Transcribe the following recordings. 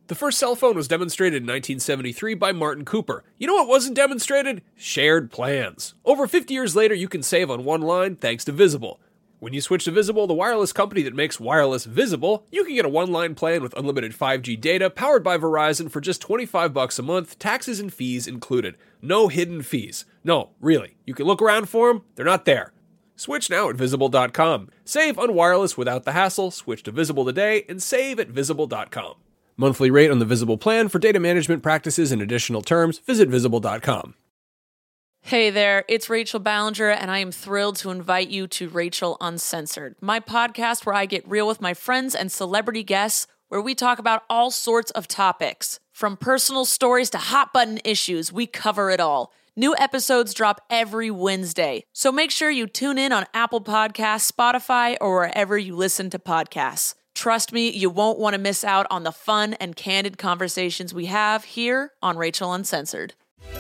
The first cell phone was demonstrated in 1973 by Martin Cooper. You know what wasn't demonstrated? Shared plans. Over 50 years later, you can save on one line thanks to Visible. When you switch to Visible, the wireless company that makes wireless visible, you can get a one-line plan with unlimited 5G data powered by Verizon for just $25 a month, taxes and fees included. No hidden fees. No, really. You can look around for them. They're not there. Switch now at Visible.com. Save on wireless without the hassle. Switch to Visible today and save at Visible.com. Monthly rate on the Visible plan for data management practices and additional terms. Visit Visible.com. Hey there, it's Rachel Ballinger, and I am thrilled to invite you to Rachel Uncensored, my podcast where I get real with my friends and celebrity guests, where we talk about all sorts of topics. From personal stories to hot-button issues, we cover it all. New episodes drop every Wednesday, so make sure you tune in on Apple Podcasts, Spotify, or wherever you listen to podcasts. Trust me, you won't want to miss out on the fun and candid conversations we have here on Rachel Uncensored.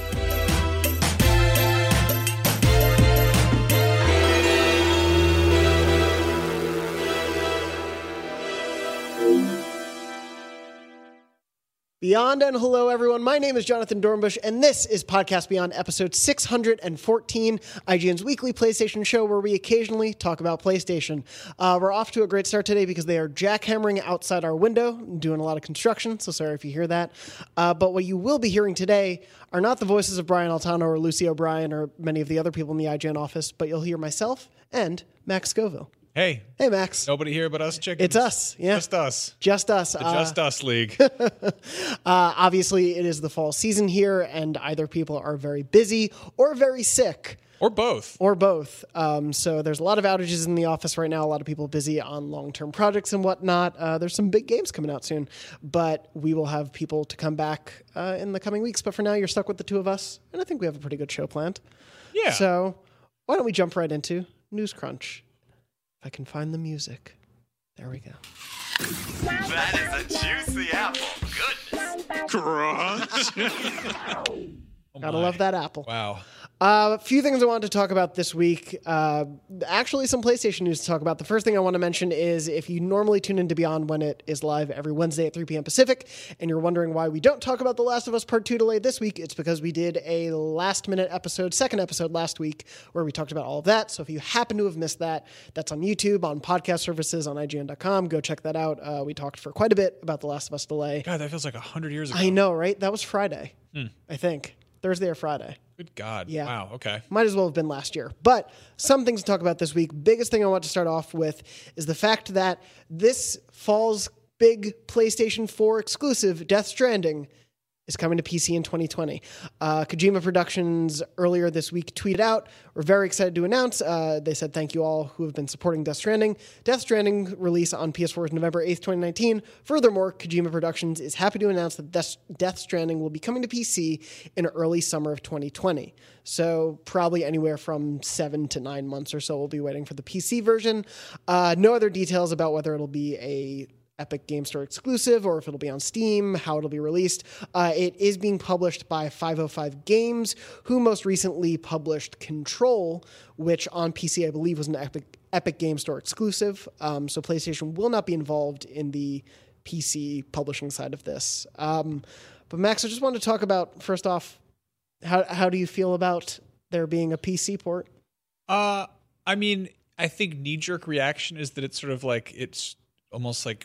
Beyond and hello, everyone. My name is Jonathan Dornbush, and this is Podcast Beyond, episode 614, IGN's weekly PlayStation show where we occasionally talk about PlayStation. We're off to a great start today because they are jackhammering outside our window, doing a lot of construction, so sorry if you hear that. But what you will be hearing today are not the voices of Brian Altano or Lucy O'Brien or many of the other people in the IGN office, but you'll hear myself and Max Scoville. Hey, Max. Nobody here but us chickens. It's us, yeah. Just us. Just us. The Just Us League. Obviously, it is the fall season here, and either people are very busy or very sick. Or both. So there's a lot of outages in the office right now, a lot of people busy on long-term projects and whatnot. There's some big games coming out soon, but we will have people to come back in the coming weeks. But for now, you're stuck with the two of us, and I think we have a pretty good show planned. Yeah. So why don't we jump right into News Crunch? If I can find the music. There we go. That is a juicy apple. Goodness. Crunch. Gotta love that apple. Wow. A few things I wanted to talk about this week. Actually, some PlayStation news to talk about. The first thing I want to mention is if you normally tune into Beyond when it is live every Wednesday at 3 p.m. Pacific, and you're wondering why we don't talk about The Last of Us Part 2 delayed this week, it's because we did a last-minute episode, second episode last week, where we talked about all of that. So if you happen to have missed that, that's on YouTube, on podcast services, on IGN.com. Go check that out. We talked for quite a bit about The Last of Us delay. God, that feels like 100 years ago. I know, right? That was Friday, I think. Thursday or Friday. Good God. Yeah. Wow, okay. Might as well have been last year. But some things to talk about this week. Biggest thing I want to start off with is the fact that this fall's big PlayStation 4 exclusive, Death Stranding, is coming to PC in 2020. Kojima Productions earlier this week tweeted out, we're very excited to announce, they said thank you all who have been supporting Death Stranding. Death Stranding release on PS4 is November 8th, 2019. Furthermore, Kojima Productions is happy to announce that Death Stranding will be coming to PC in early summer of 2020. So probably anywhere from 7 to 9 months or so we'll be waiting for the PC version. No other details about whether it'll be a Epic Game Store exclusive, or if it'll be on Steam, how it'll be released. It is being published by 505 Games, who most recently published Control, which on PC I believe was an Epic Game Store exclusive. So PlayStation will not be involved in the PC publishing side of this. But Max, I just wanted to talk about, first off, how do you feel about there being a PC port? I mean, I think knee-jerk reaction is that it's sort of like, it's almost like,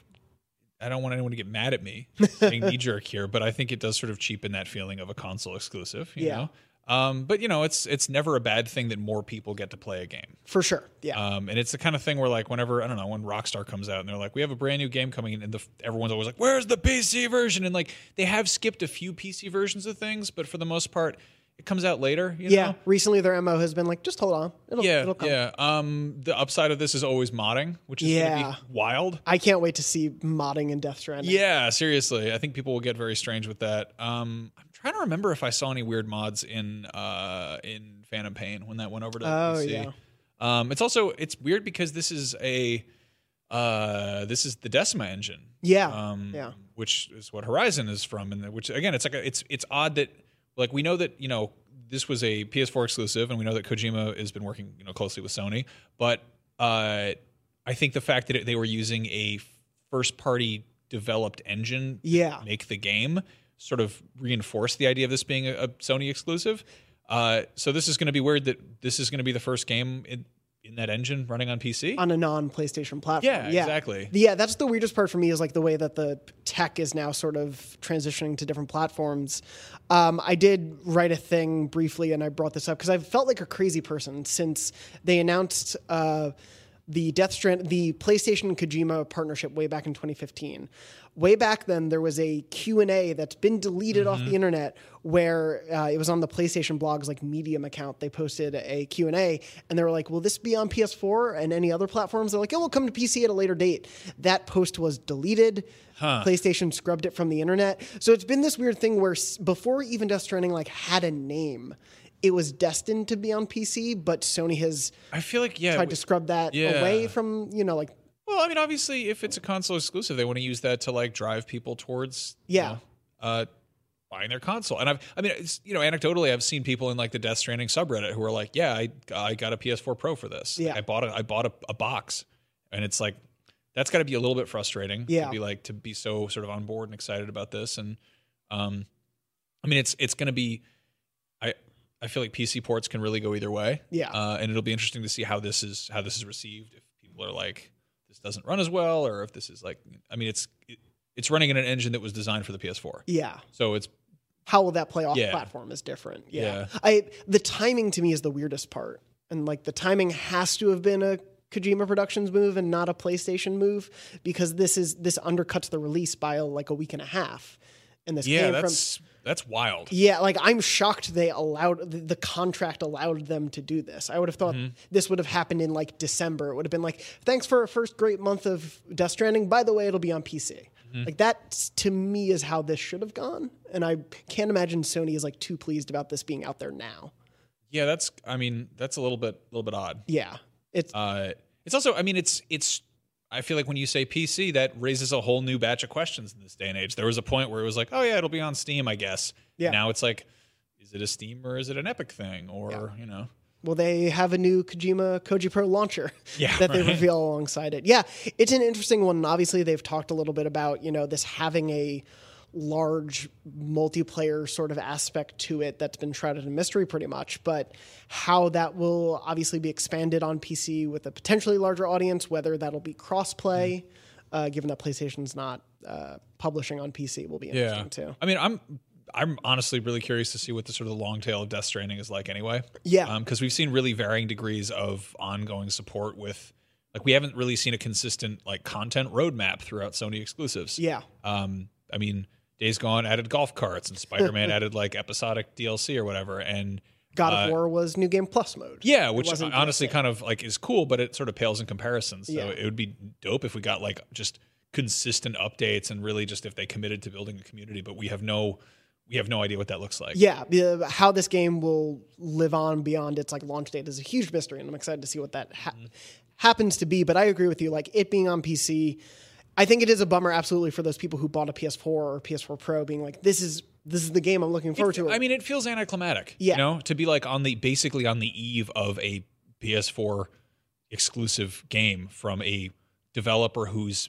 I don't want anyone to get mad at me saying knee-jerk here, but I think it does sort of cheapen that feeling of a console exclusive, you know? But, you know, it's never a bad thing that more people get to play a game. For sure, yeah. And it's the kind of thing where, like, whenever, I don't know, when Rockstar comes out and they're like, we have a brand new game coming in, and everyone's always like, where's the PC version? And, like, they have skipped a few PC versions of things, but for the most part, it comes out later, you know? Recently their MO has been like, just hold on. It'll come. Yeah. The upside of this is always modding, which is going to be wild. I can't wait to see modding in Death Stranding. Yeah, seriously. I think people will get very strange with that. I'm trying to remember if I saw any weird mods in Phantom Pain when that went over to PC. Yeah. It's weird because this is the Decima engine. Yeah. Which is what Horizon is from, and which again, it's odd that, like, we know that, you know, this was a PS4 exclusive, and we know that Kojima has been working, you know, closely with Sony. But I think the fact that they were using a first-party developed engine Yeah. make the game sort of reinforce the idea of this being a Sony exclusive. So this is going to be weird that this is going to be the first game in that engine running on PC. On a non-PlayStation platform. Yeah, exactly. Yeah, that's the weirdest part for me is like the way that the tech is now sort of transitioning to different platforms. I did write a thing briefly, and I brought this up because I've felt like a crazy person since they announced the PlayStation Kojima partnership way back in 2015. Way back then, there was a Q&A that's been deleted off the internet where it was on the PlayStation blog's like Medium account. They posted a Q&A, and they were like, will this be on PS4 and any other platforms? They're like, it will come to PC at a later date. That post was deleted. PlayStation scrubbed it from the internet. So it's been this weird thing where before even Death Stranding like had a name, it was destined to be on PC, but Sony has I feel like tried to scrub that away from, like... Well, I mean, obviously, if it's a console exclusive, they want to use that to like drive people towards buying their console. And anecdotally, I've seen people in like the Death Stranding subreddit who are like, "Yeah, I got a PS4 Pro for this. Yeah, I bought a box," and it's like that's got to be a little bit frustrating. Yeah, to be so sort of on board and excited about this. And I mean, it's going to be. I feel like PC ports can really go either way. Yeah, and it'll be interesting to see how this is received. If people are like, this doesn't run as well, or if this is like, I mean, it's running in an engine that was designed for the PS4. Yeah. So it's how will that play off platform is different. Yeah. The timing to me is the weirdest part, and like the timing has to have been a Kojima Productions move and not a PlayStation move because this undercuts the release by like a week and a half. And this came that's wild. Yeah, like I'm shocked they allowed the contract allowed them to do this. I would have thought this would have happened in like December. It would have been like, thanks for our first great month of Death Stranding. By the way, it'll be on PC. Like that to me is how this should have gone. And I can't imagine Sony is like too pleased about this being out there now. Yeah, that's a little bit odd. Yeah. It's also, I mean, it's I feel like when you say PC, that raises a whole new batch of questions in this day and age. There was a point where it was like, oh yeah, it'll be on Steam, I guess. Yeah. Now it's like, is it a Steam or is it an Epic thing? Or, Well, they have a new Koji Pro launcher that they right. reveal alongside it. Yeah, it's an interesting one. And obviously, they've talked a little bit about, this having a large multiplayer sort of aspect to it that's been shrouded in mystery pretty much, but how that will obviously be expanded on PC with a potentially larger audience, whether that'll be cross-play, given that PlayStation's not publishing on PC, will be interesting too. I mean, I'm honestly really curious to see what the sort of the long tail of Death Stranding is like anyway. Yeah. Because we've seen really varying degrees of ongoing support with, like, we haven't really seen a consistent like content roadmap throughout Sony exclusives. Yeah. I mean, Days Gone added golf carts and Spider-Man added like episodic DLC or whatever. And God of War was New Game Plus mode. Yeah, which honestly kind of like is cool, but it sort of pales in comparison. So it would be dope if we got like just consistent updates and really just if they committed to building a community, but we have no idea what that looks like. Yeah, how this game will live on beyond its like launch date is a huge mystery, and I'm excited to see what that happens to be. But I agree with you, like it being on PC, I think it is a bummer absolutely for those people who bought a PS4 or PS4 Pro being like, this is the game I'm looking forward to. I mean, it feels anticlimactic, to be like basically on the eve of a PS4 exclusive game from a developer who's,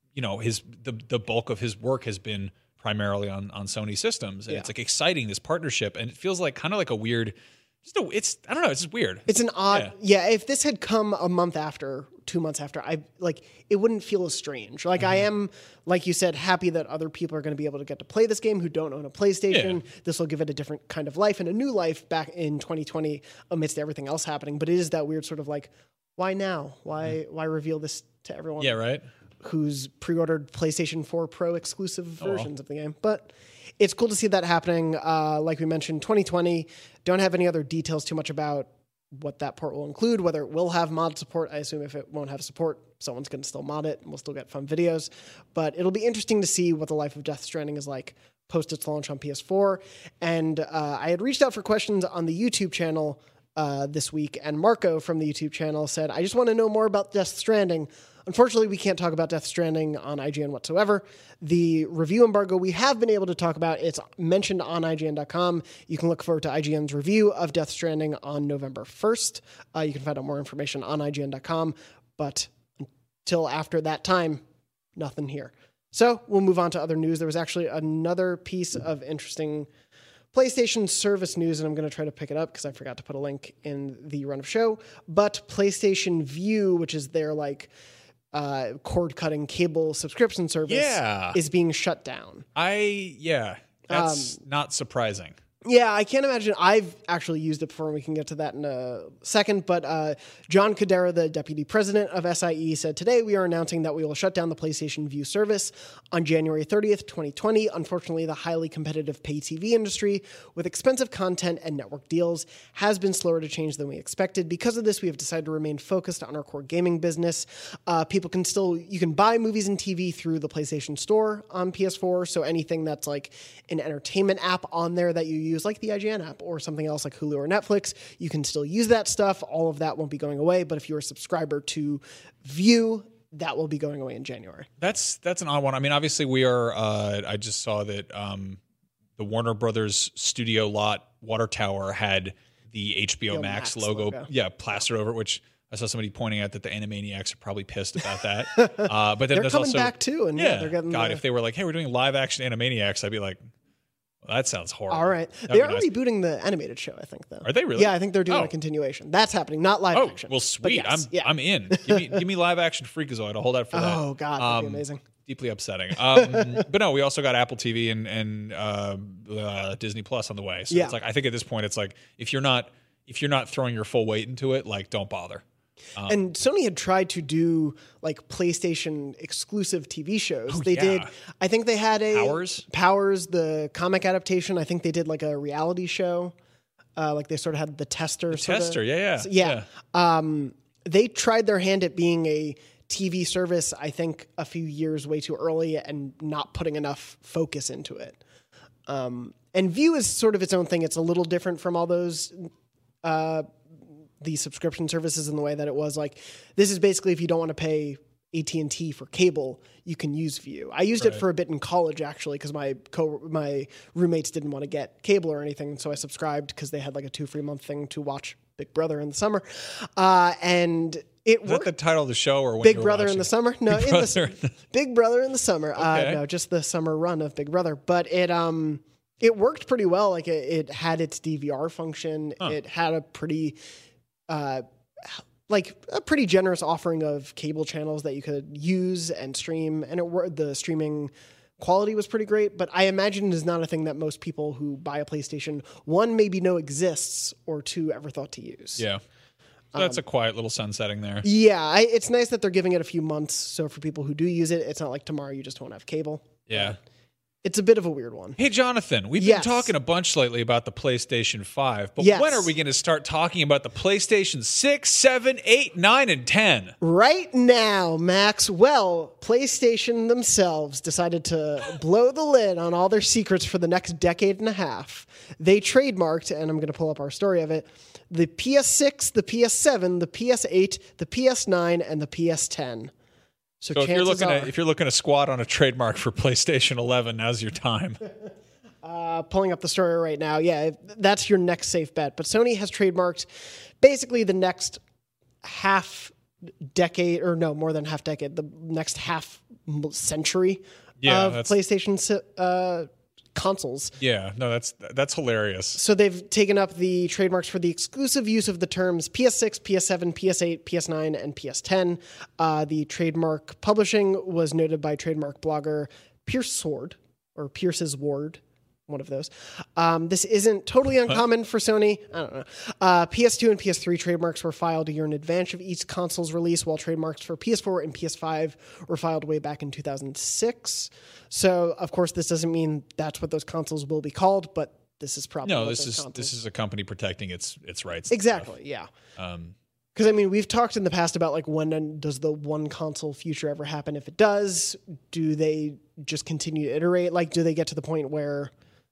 the bulk of his work has been primarily on Sony systems, and it's like exciting, this partnership, and it feels like kind of like a weird. It's I don't know. It's just weird. It's an odd. Yeah. If this had come a month after, 2 months after, it wouldn't feel as strange. Like I am, like you said, happy that other people are going to be able to get to play this game who don't own a PlayStation. Yeah. This will give it a different kind of life and a new life back in 2020 amidst everything else happening. But it is that weird sort of like, why now? Why reveal this to everyone? Yeah. Right. Who's pre-ordered PlayStation 4 Pro exclusive versions of the game. But it's cool to see that happening. Like we mentioned, 2020, don't have any other details too much about what that port will include, whether it will have mod support. I assume if it won't have support, someone's going to still mod it and we'll still get fun videos. But it'll be interesting to see what the life of Death Stranding is like post its launch on PS4. And I had reached out for questions on the YouTube channel this week, and Marco from the YouTube channel said, I just want to know more about Death Stranding. Unfortunately, we can't talk about Death Stranding on IGN whatsoever. The review embargo we have been able to talk about, it's mentioned on IGN.com. You can look forward to IGN's review of Death Stranding on November 1st. You can find out more information on IGN.com. But until after that time, nothing here. So we'll move on to other news. There was actually another piece of interesting PlayStation service news, and I'm going to try to pick it up because I forgot to put a link in the run of show. But PlayStation Vue, which is their cord-cutting cable subscription service, is being shut down. That's not surprising. Yeah, I can't imagine. I've actually used it before, and we can get to that in a second. But John Codera, the deputy president of SIE, said, "Today we are announcing that we will shut down the PlayStation Vue service on January 30th, 2020. Unfortunately, the highly competitive pay TV industry with expensive content and network deals has been slower to change than we expected. Because of this, we have decided to remain focused on our core gaming business. You can buy movies and TV through the PlayStation Store on PS4. So anything that's like an entertainment app on there that you use, like the IGN app or something else like Hulu or Netflix, you can still use that stuff. All of that won't be going away. But if you're a subscriber to Vue, that will be going away in January." That's an odd one. I mean, obviously we are. I just saw that the Warner Brothers studio lot water tower had the HBO Max logo, plastered over it, which I saw somebody pointing out that the Animaniacs are probably pissed about that. But then they're coming also, back too, and they're getting. If they were like, "Hey, we're doing live action Animaniacs," I'd be like, well, that sounds horrible. All right. They are rebooting the animated show, I think, though. Are they really? Yeah, I think they're doing a continuation. That's happening, not live action. Well, sweet. Yes, I'm in. Give me live action Freakazoid. I'll hold out for that. Oh, God, that'd be amazing. Deeply upsetting. But no, we also got Apple TV and Disney Plus on the way. So it's like, I think at this point, it's like, if you're not throwing your full weight into it, like, don't bother. And Sony had tried to do like PlayStation exclusive TV shows. They did. I think they had Powers, the comic adaptation. I think they did like a reality show. Like they sort of had the Tester. They tried their hand at being a TV service, I think a few years way too early and not putting enough focus into it. And Vue is sort of its own thing. It's a little different from all those the subscription services in the way that it was like, this is basically if you don't want to pay AT&T for cable, you can use Vue. I used it for a bit in college actually because my roommates didn't want to get cable or anything, and so I subscribed because they had like a 2 free month thing to watch Big Brother in the summer, and it worked. Is that the title of the show or when Big Brother in the summer? No, Big Brother in the summer. Okay. No, just the summer run of Big Brother, but it worked pretty well. Like it had its DVR function. It had a pretty pretty generous offering of cable channels that you could use and stream, and the streaming quality was pretty great. But I imagine it is not a thing that most people who buy a PlayStation, one, maybe know exists, or two, ever thought to use. Yeah. So that's a quiet little sunsetting there. Yeah, it's nice that they're giving it a few months, so for people who do use it, it's not like tomorrow you just won't have cable. Yeah. It's a bit of a weird one. Hey, Jonathan, we've been talking a bunch lately about the PlayStation 5, but when are we going to start talking about the PlayStation 6, 7, 8, 9, and 10? Right now, Max. Well, PlayStation themselves decided to blow the lid on all their secrets for the next decade and a half. They trademarked, and I'm going to pull up our story of it, the PS6, the PS7, the PS8, the PS9, and the PS10. So if you're looking to squat on a trademark for PlayStation 11, now's your time. Pulling up the story right now. Yeah, that's your next safe bet. But Sony has trademarked basically the next half decade, or no, more than half decade, the next half century of PlayStation consoles. Yeah, no, that's hilarious. So they've taken up the trademarks for the exclusive use of the terms PS6, PS7, PS8, PS9, and PS10. The trademark publishing was noted by trademark blogger Pierce's Ward, one of those. This isn't totally uncommon for Sony. I don't know. PS2 and PS3 trademarks were filed a year in advance of each console's release, while trademarks for PS4 and PS5 were filed way back in 2006. So, of course, this doesn't mean that's what those consoles will be called, but this is probably this is a company protecting its rights. Exactly. Yeah. Because, I mean, we've talked in the past about, like, when does the one console future ever happen? If it does, do they just continue to iterate? Like, do they get to the point where,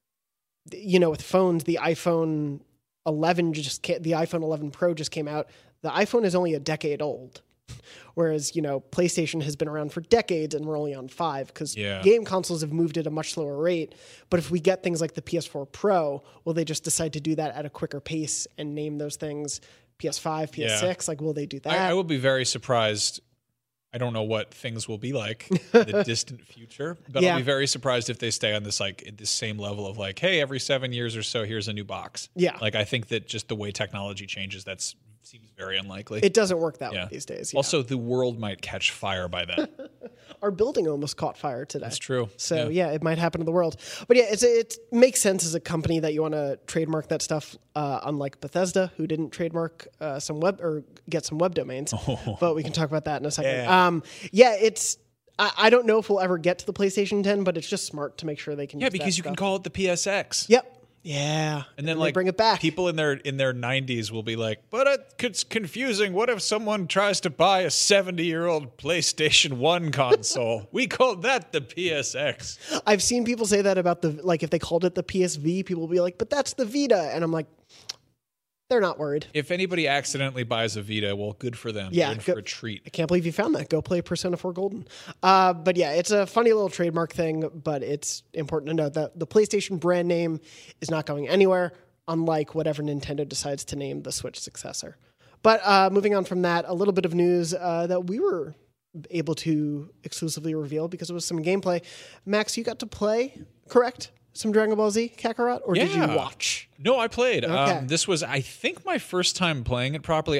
you know, with phones, the iPhone 11 the iPhone 11 Pro just came out. The iPhone is only a decade old. Whereas, you know, PlayStation has been around for decades and we're only on 5 because game consoles have moved at a much slower rate. But if we get things like the PS4 Pro, will they just decide to do that at a quicker pace and name those things PS5, PS6? Like, will they do that? I will be very surprised. I don't know what things will be like in the distant future, but Yeah. I'll be very surprised if they stay on this same level of like, hey, every 7 years or so, here's a new box. Yeah. Like I think that just the way technology changes, seems very unlikely. It doesn't work that Yeah. way these days. Yeah. Also, the world might catch fire by then. Our building almost caught fire today. That's true. So yeah, it might happen to the world. But yeah, it makes sense as a company that you want to trademark that stuff. Unlike Bethesda, who didn't trademark some web or get some web domains. But we can talk about that in a second. Yeah. It's. I don't know if we'll ever get to the PlayStation 10, but it's just smart to make sure they can. Yeah, use because that you can stuff. call it the PSX. Yep. Yeah. And then they like bring it back. people in their 90s will be like, but it's confusing. What if someone tries to buy a 70-year-old PlayStation 1 console? We call that the PSX. I've seen people say that about if they called it the PSV, people will be like, but that's the Vita. And I'm like, they're not worried. If anybody accidentally buys a Vita, well, good for them. Yeah, You're in for a treat. I can't believe you found that. Go play Persona 4 Golden. But yeah, it's a funny little trademark thing, but it's important to note that the PlayStation brand name is not going anywhere, unlike whatever Nintendo decides to name the Switch successor. But moving on from that, a little bit of news that we were able to exclusively reveal because it was some gameplay. Max, you got to play, correct? Some Dragon Ball Z Kakarot, or did you Yeah. watch? No, I played. Okay. This was, I think, my first time playing it properly.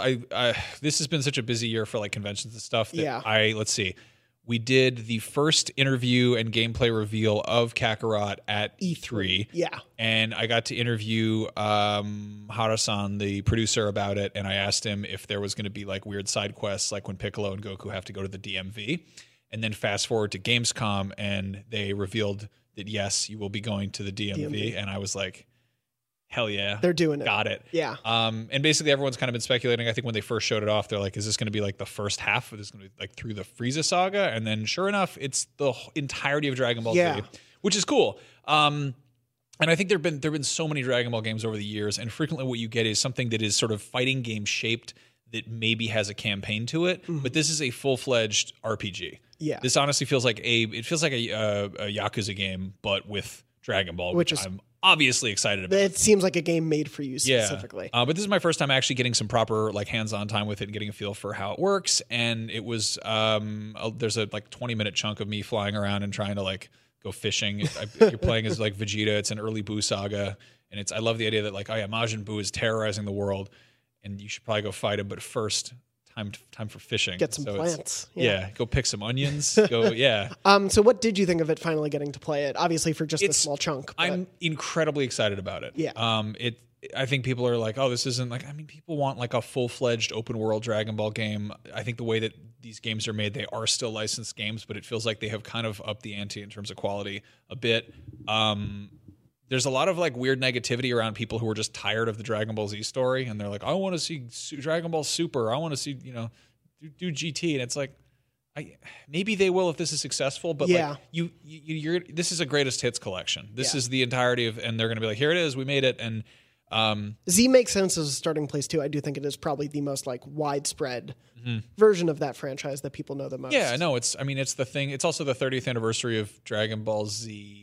This has been such a busy year for like conventions and stuff. That Yeah. let's see. We did the first interview and gameplay reveal of Kakarot at E3. Yeah. And I got to interview Hara-san, the producer, about it. And I asked him if there was going to be like weird side quests, like when Piccolo and Goku have to go to the DMV. And then fast forward to Gamescom, and they revealed that, yes, you will be going to the DMV. And I was like, hell yeah. They're doing it. Got it. Yeah. And basically everyone's kind of been speculating. I think when they first showed it off, they're like, is this going to be like the first half? Is this going to be like through the Frieza saga? And then sure enough, it's the entirety of Dragon Ball Yeah. Z, which is cool. And I think there've been so many Dragon Ball games over the years, and frequently what you get is something that is sort of fighting game shaped that maybe has a campaign to it, but this is a full-fledged RPG. Yeah. This honestly feels like a Yakuza game, but with Dragon Ball, Which which is- I'm obviously excited about. It seems like a game made for you specifically. But this is my first time actually getting some proper like hands-on time with it and getting a feel for how it works. And it was there's a like 20-minute chunk of me flying around and trying to like go fishing. You're playing as like Vegeta. It's an early Buu saga, and I love the idea that like, oh yeah, Majin Buu is terrorizing the world, and you should probably go fight him. But first, time for fishing. Get some So it's- plants. Yeah, go pick some onions. Yeah. So what did you think of it finally getting to play it? Obviously for just a small chunk. But I'm incredibly excited about it. Yeah. I think people are like, oh, this isn't like, I mean, people want like a full-fledged open world Dragon Ball game. I think the way that these games are made, they are still licensed games, but it feels like they have kind of upped the ante in terms of quality a bit. There's a lot of like weird negativity around people who are just tired of the Dragon Ball Z story, and they're like, I want to see Dragon Ball Super. I want to see, do GT, and it's like, maybe they will if this is successful, but Yeah. like you're this is a greatest hits collection. This Yeah. is the entirety of, and they're going to be like, here it is, we made it, and Z makes sense as a starting place too. I do think it is probably the most like widespread version of that franchise that people know the most. yeah, no, it's the thing. It's also the 30th anniversary of Dragon Ball Z.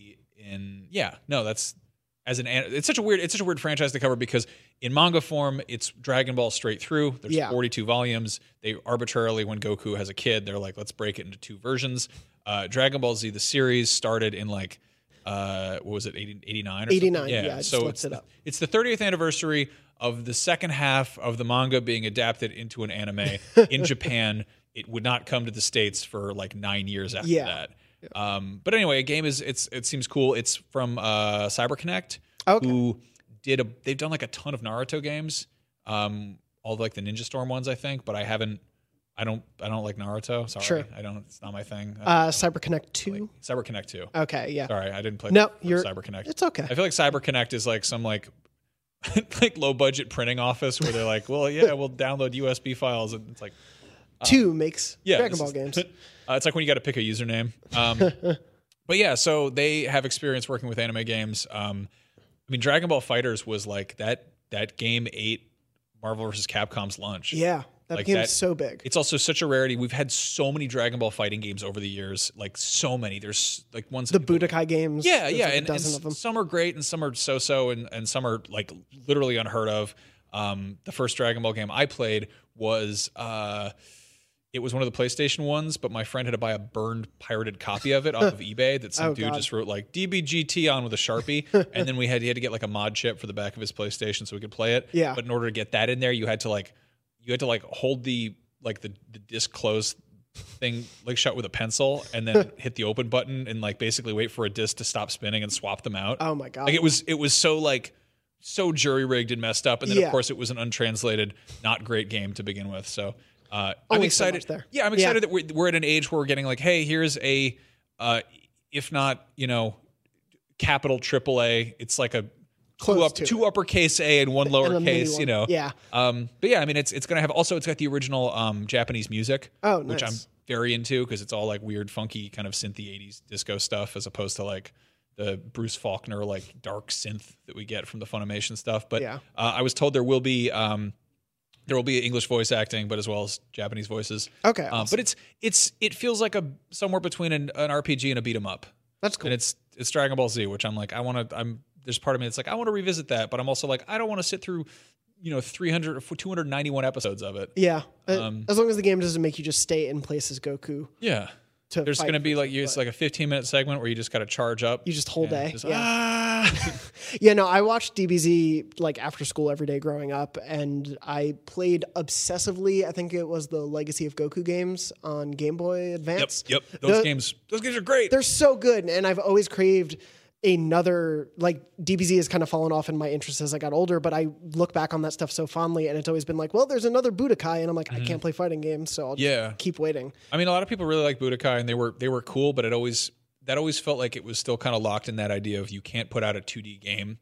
It's such a weird franchise to cover because in manga form it's Dragon Ball straight through. There's 42 volumes. They arbitrarily, when Goku has a kid, they're like, let's break it into two versions. Dragon Ball Z, the series, started in like what was it, 89 or 89, something? yeah, I just so looked it up. it's the 30th anniversary of the second half of the manga being adapted into an anime in Japan. It would not come to the States for like 9 years after that. But anyway, a game it seems cool. It's from CyberConnect, who they've done like a ton of Naruto games, all like the Ninja Storm ones, I think. But I don't like Naruto. Sorry, Sure. It's not my thing. CyberConnect 2. CyberConnect 2. Okay, yeah. Sorry, I didn't play. No, CyberConnect. It's okay. I feel like CyberConnect is like some like like low budget printing office where they're like, well, yeah, we'll download USB files, and it's like. 2 makes Dragon this Ball is- games. It's like when you got to pick a username. But yeah, so they have experience working with anime games. I mean, Dragon Ball Fighters was like that game ate Marvel vs. Capcom's lunch. Yeah, that Like became that- so big. It's also such a rarity. We've had so many Dragon Ball fighting games over the years, like so many. There's like ones The that people- Budokai games. yeah, there's yeah, like a and dozen of them. some are great and some are so-so, and some are like literally unheard of. The first Dragon Ball game I played was it was one of the PlayStation ones, but my friend had to buy a burned pirated copy of it off of eBay that some dude just wrote like DBGT on with a Sharpie. And then he had to get like a mod chip for the back of his PlayStation so we could play it. Yeah. But in order to get that in there, you had to hold the disc closed thing like shut with a pencil and then hit the open button and like basically wait for a disc to stop spinning and swap them out. Oh my God. Like it was so jury rigged and messed up. And then of course it was an untranslated, not great game to begin with. So I'm excited. So yeah, I'm excited that we're at an age where we're getting like, hey, here's a, if not, capital AAA. It's like a two uppercase A and one lowercase. Yeah. But yeah, I mean, it's gonna have also. It's got the original Japanese music, which I'm very into because it's all like weird, funky, kind of synthy '80s disco stuff, as opposed to like the Bruce Faulkner like dark synth that we get from the Funimation stuff. But I was told there will be English voice acting, but as well as Japanese voices. Okay, awesome. But it feels like somewhere between an RPG and a beat 'em up. That's cool. And it's Dragon Ball Z, which I'm like, there's part of me that's like, I want to revisit that, but I'm also like, I don't want to sit through, 300 or 291 episodes of it. Yeah. As long as the game doesn't make you just stay in place as Goku. Yeah. There's going to be it's like a 15-minute segment where you just got to charge up. You just hold A. Just, Yeah, no, I watched DBZ like after school every day growing up, and I played obsessively. I think it was the Legacy of Goku games on Game Boy Advance. Yep. Those games are great. They're so good, and I've always craved another, like, DBZ has kind of fallen off in my interest as I got older, but I look back on that stuff so fondly, and it's always been like, well, there's another Budokai, and I'm like, I can't play fighting games, so I'll just keep waiting. I mean, a lot of people really like Budokai, and they were cool, but that always felt like it was still kind of locked in that idea of you can't put out a 2D game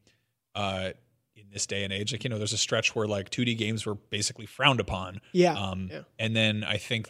in this day and age. Like, there's a stretch where like 2D games were basically frowned upon. Yeah. And then I think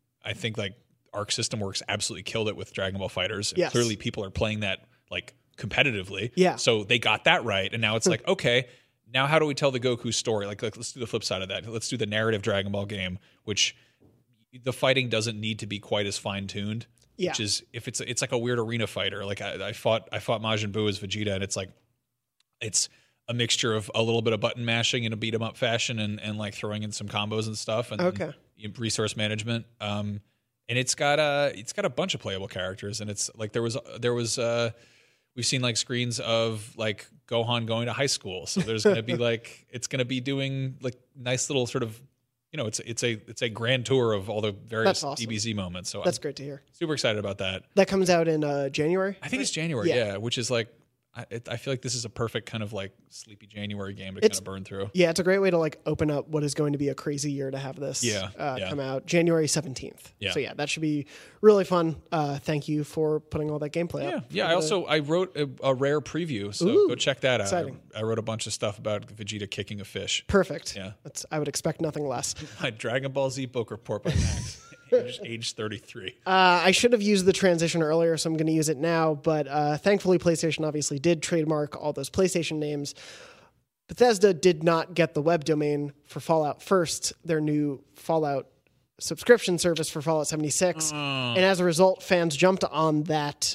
Arc System Works absolutely killed it with Dragon Ball FighterZ. Yes. Clearly people are playing that like competitively. Yeah. So they got that right. And now it's like, okay, now how do we tell the Goku story? Like let's do the flip side of that. Let's do the narrative Dragon Ball game, which the fighting doesn't need to be quite as fine tuned. Yeah. Which is it's like a weird arena fighter. Like I fought Majin Buu as Vegeta, and it's a mixture of a little bit of button mashing in a beat 'em up fashion and like throwing in some combos and stuff and resource management. And it's got a bunch of playable characters, and it's like there was we've seen like screens of like Gohan going to high school. So there's going to be like it's going to be doing like nice little sort of it's a grand tour of all the various DBZ moments. So that's great to hear. Super excited about that. That comes out in January? I think it's January, yeah, which is like I feel like this is a perfect kind of like sleepy January game to kind of burn through. Yeah, it's a great way to like open up what is going to be a crazy year to have this come out January 17th. Yeah. So yeah, that should be really fun. Thank you for putting all that gameplay up. Yeah, I wrote a rare preview, so go check that out. Exciting. I wrote a bunch of stuff about Vegeta kicking a fish. Perfect. Yeah. I would expect nothing less. My Dragon Ball Z book report by Max. Age 33. I should have used the transition earlier, so I'm going to use it now. But thankfully, PlayStation obviously did trademark all those PlayStation names. Bethesda did not get the web domain for Fallout First, their new Fallout subscription service for Fallout 76. And as a result, fans jumped on that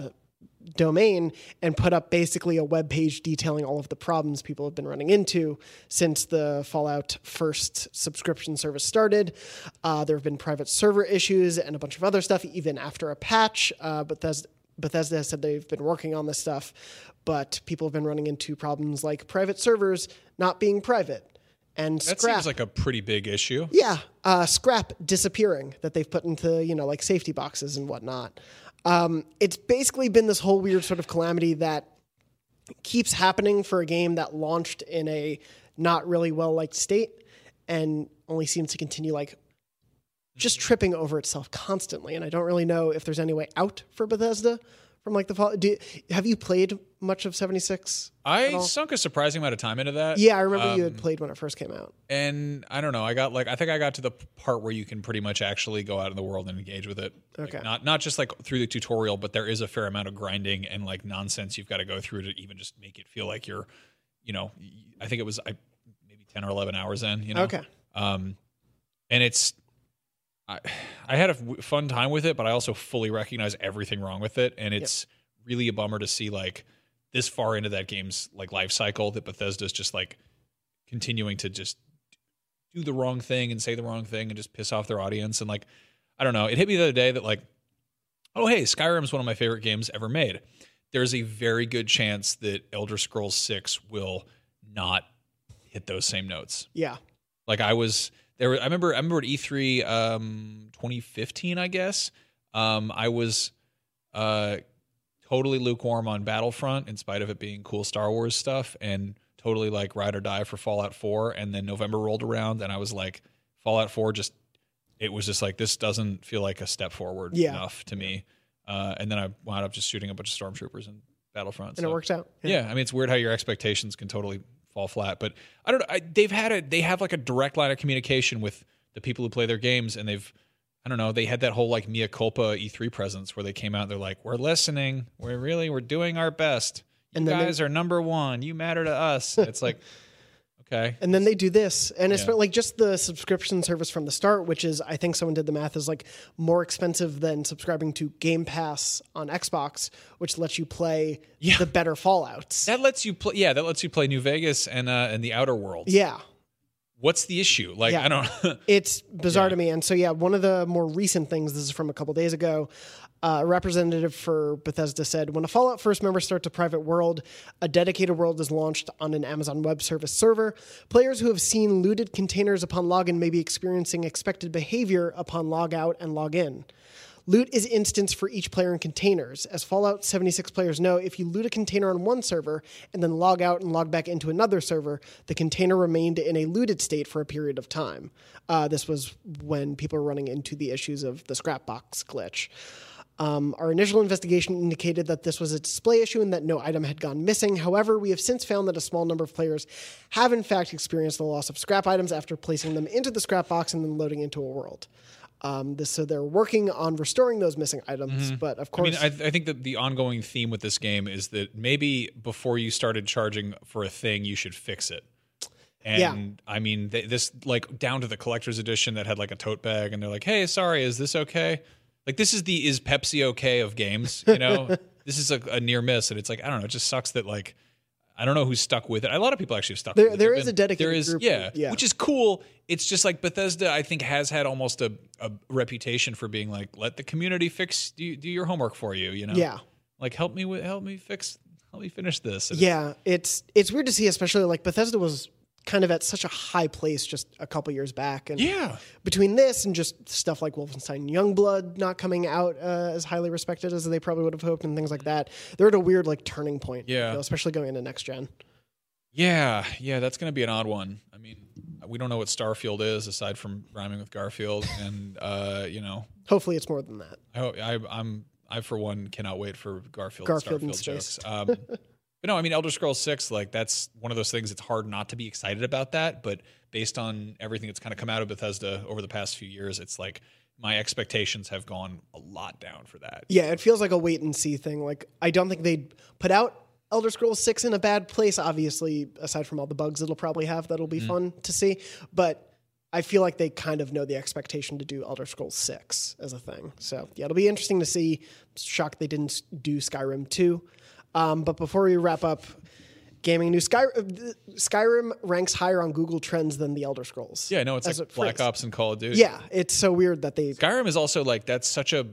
domain and put up basically a web page detailing all of the problems people have been running into since the Fallout First subscription service started. There have been private server issues and a bunch of other stuff, even after a patch. Bethesda has said they've been working on this stuff, but people have been running into problems like private servers not being private. And that Scrap, seems like a pretty big issue. Yeah, Scrap disappearing that they've put into like safety boxes and whatnot. It's basically been this whole weird sort of calamity that keeps happening for a game that launched in a not really well-liked state and only seems to continue like just tripping over itself constantly. And I don't really know if there's any way out for Bethesda from like the fall. Have you played much of 76? I sunk a surprising amount of time into that. Yeah, I remember you had played when it first came out. And I don't know, I think I got to the part where you can pretty much actually go out in the world and engage with it. Okay. Like not just like through the tutorial, but there is a fair amount of grinding and like nonsense you've got to go through to even just make it feel like you're, I think it was maybe 10 or 11 hours in, Okay. And it's, I had a fun time with it, but I also fully recognize everything wrong with it. And it's really a bummer to see like this far into that game's like life cycle that Bethesda's just like continuing to just do the wrong thing and say the wrong thing and just piss off their audience. And like, I don't know. It hit me the other day that like, oh, hey, Skyrim's one of my favorite games ever made. There's a very good chance that Elder Scrolls 6 will not hit those same notes. Yeah. Like I remember at E3 2015, I guess. I was totally lukewarm on Battlefront in spite of it being cool Star Wars stuff, and totally like ride or die for Fallout 4. And then November rolled around and I was like, Fallout 4 it was just like, this doesn't feel like a step forward enough to me. And then I wound up just shooting a bunch of stormtroopers in Battlefront. And it works out. Yeah. I mean, it's weird how your expectations can totally fall flat, but I don't know. They have like a direct line of communication with the people who play their games, and they had that whole like mea culpa E3 presence where they came out and they're like, we're listening. We're doing our best. You guys are number one. You matter to us. It's like, okay. And then they do this. And it's like just the subscription service from the start, which is, I think someone did the math, is like more expensive than subscribing to Game Pass on Xbox, which lets you play the better Fallouts. That lets you play New Vegas and the Outer Worlds. Yeah. What's the issue? Like, I don't It's bizarre to me. And so, one of the more recent things, this is from a couple days ago, a representative for Bethesda said, when a Fallout First member starts a private world, a dedicated world is launched on an Amazon Web Service server. Players who have seen looted containers upon login may be experiencing expected behavior upon logout and login. Loot is instanced for each player in containers. As Fallout 76 players know, if you loot a container on one server and then log out and log back into another server, the container remained in a looted state for a period of time. This was when people were running into the issues of the Scrapbox glitch. Our initial investigation indicated that this was a display issue and that no item had gone missing. However, we have since found that a small number of players have in fact experienced the loss of scrap items after placing them into the scrap box and then loading into a world. So they're working on restoring those missing items, but of course... I think that the ongoing theme with this game is that maybe before you started charging for a thing, you should fix it. And I mean, this like down to the collector's edition that had like a tote bag and they're like, hey, sorry, is this okay? Like this is the is Pepsi okay of games, you know? This is a near miss, and it's like, I don't know, it just sucks that like I don't know who's stuck with it. A lot of people actually have stuck with it. There is a dedicated group. Yeah, which is cool. It's just like Bethesda, I think, has had almost a reputation for being like, let the community do your homework for you, you know? Yeah. Like help me finish this. And it's weird to see, especially like Bethesda was kind of at such a high place just a couple years back. And between this and just stuff like Wolfenstein Youngblood not coming out as highly respected as they probably would have hoped and things like that, they're at a weird like turning point, you know, especially going into next gen. Yeah, that's going to be an odd one. I mean, we don't know what Starfield is aside from rhyming with Garfield, and you know, hopefully it's more than that. I for one cannot wait for Garfield in jokes. But no, I mean, Elder Scrolls 6, like that's one of those things. It's hard not to be excited about that, but based on everything that's kind of come out of Bethesda over the past few years, it's like my expectations have gone a lot down for that. Yeah, it feels like a wait and see thing. Like I don't think they'd put out Elder Scrolls 6 in a bad place, obviously, aside from all the bugs it'll probably have that'll be fun to see. But I feel like they kind of know the expectation to do Elder Scrolls 6 as a thing. So yeah, it'll be interesting to see. Shocked they didn't do Skyrim 2. But before we wrap up gaming news, Skyrim ranks higher on Google Trends than the Elder Scrolls. Yeah, no, it's like Black Ops and Call of Duty. Yeah, it's so weird that Skyrim is also like that's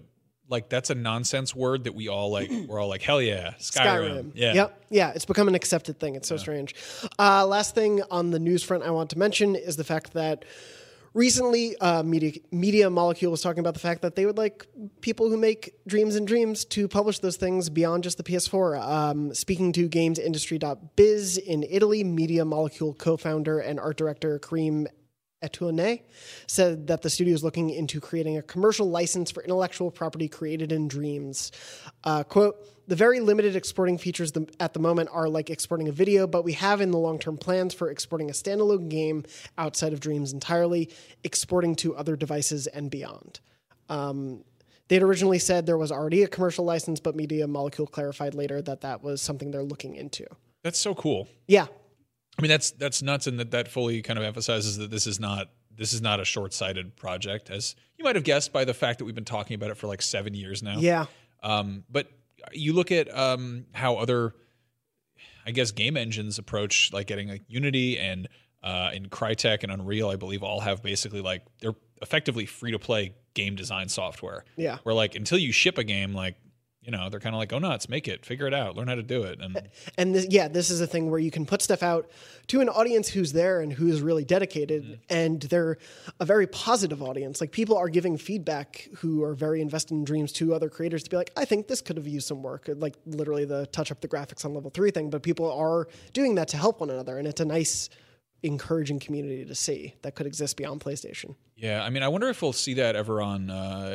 a nonsense word that we're all like hell yeah, Skyrim. Yeah. Yep. Yeah, it's become an accepted thing. It's so strange. Last thing on the news front I want to mention is the fact that recently, Media Molecule was talking about the fact that they would like people who make Dreams and Dreams to publish those things beyond just the PS4. Speaking to GamesIndustry.biz in Italy, Media Molecule co-founder and art director Karim Etoune said that the studio is looking into creating a commercial license for intellectual property created in Dreams. Quote, the very limited exporting features at the moment are like exporting a video, but we have in the long-term plans for exporting a standalone game outside of Dreams entirely, exporting to other devices and beyond. They'd originally said there was already a commercial license, but Media Molecule clarified later that was something they're looking into. That's so cool. Yeah. I mean, that's nuts, and that fully kind of emphasizes that this is not a short-sighted project, as you might have guessed by the fact that we've been talking about it for like 7 years now. Yeah. But you look at how other, I guess, game engines approach like getting like Unity and in Crytek and Unreal, I believe, all have basically like they're effectively free to play game design software. Yeah. Where like until you ship a game, like, you know, they're kind of like, go nuts, make it, figure it out, learn how to do it. And this is a thing where you can put stuff out to an audience who's there and who's really dedicated, and they're a very positive audience. Like, people are giving feedback who are very invested in Dreams to other creators to be like, I think this could have used some work, like literally the touch up the graphics on level 3 thing. But people are doing that to help one another, and it's a nice, encouraging community to see that could exist beyond PlayStation. Yeah, I mean, I wonder if we'll see that ever on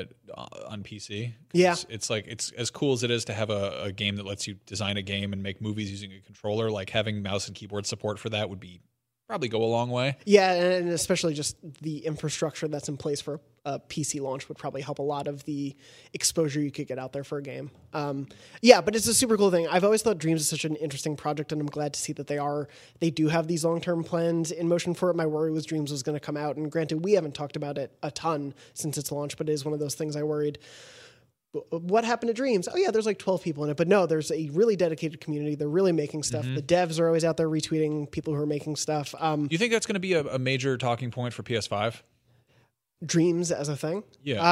PC. Yeah. It's like, it's as cool as it is to have a game that lets you design a game and make movies using a controller. Like, having mouse and keyboard support for that would be probably go a long way. Yeah, and especially just the infrastructure that's in place for a PC launch would probably help a lot of the exposure you could get out there for a game. Yeah, but it's a super cool thing. I've always thought Dreams is such an interesting project, and I'm glad to see that they do have these long-term plans in motion for it. My worry was Dreams was going to come out, and granted, we haven't talked about it a ton since its launch, but it is one of those things I worried. What happened to Dreams? Oh yeah, there's like 12 people in it, but no, there's a really dedicated community. They're really making stuff. The devs are always out there retweeting people who are making stuff. Do you think that's going to be a major talking point for PS5? Dreams as a thing? Yeah.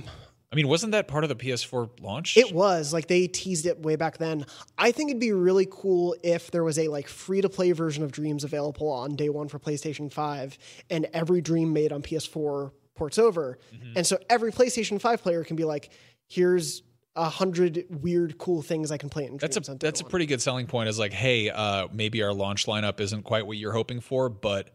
I mean, wasn't that part of the PS4 launch? It was. Like, they teased it way back then. I think it'd be really cool if there was a like free-to-play version of Dreams available on day one for PlayStation 5, and every Dream made on PS4 ports over. And so every PlayStation 5 player can be like, here's 100 weird, cool things I can play in Dreams. That's a pretty good selling point. Is like, hey, maybe our launch lineup isn't quite what you're hoping for, but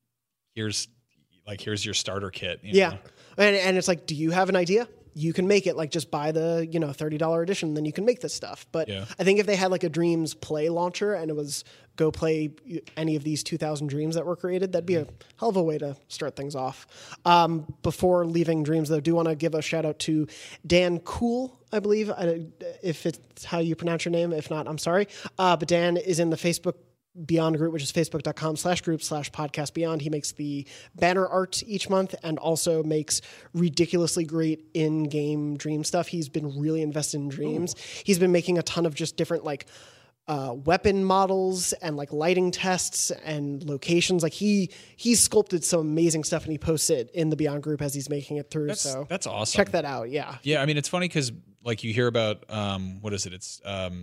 here's your starter kit. You know? And it's like, do you have an idea? You can make it. Like, just buy the $30 edition, then you can make this stuff. But I think if they had like a Dreams Play launcher and it was go play any of these 2,000 Dreams that were created, that'd be a hell of a way to start things off. Before leaving Dreams, though, I do want to give a shout out to Dan Cool, I believe, if it's how you pronounce your name. If not, I'm sorry. But Dan is in the Facebook Beyond group, which is facebook.com/group/podcast beyond. He makes the banner art each month and also makes ridiculously great in-game Dream stuff. He's been really invested in Dreams. He's been making a ton of just different like weapon models and like lighting tests and locations. Like, he's sculpted some amazing stuff, and he posts it in the Beyond group as he's making it through. That's awesome. Check that out. Yeah. I mean, it's funny because like you hear about what is it? It's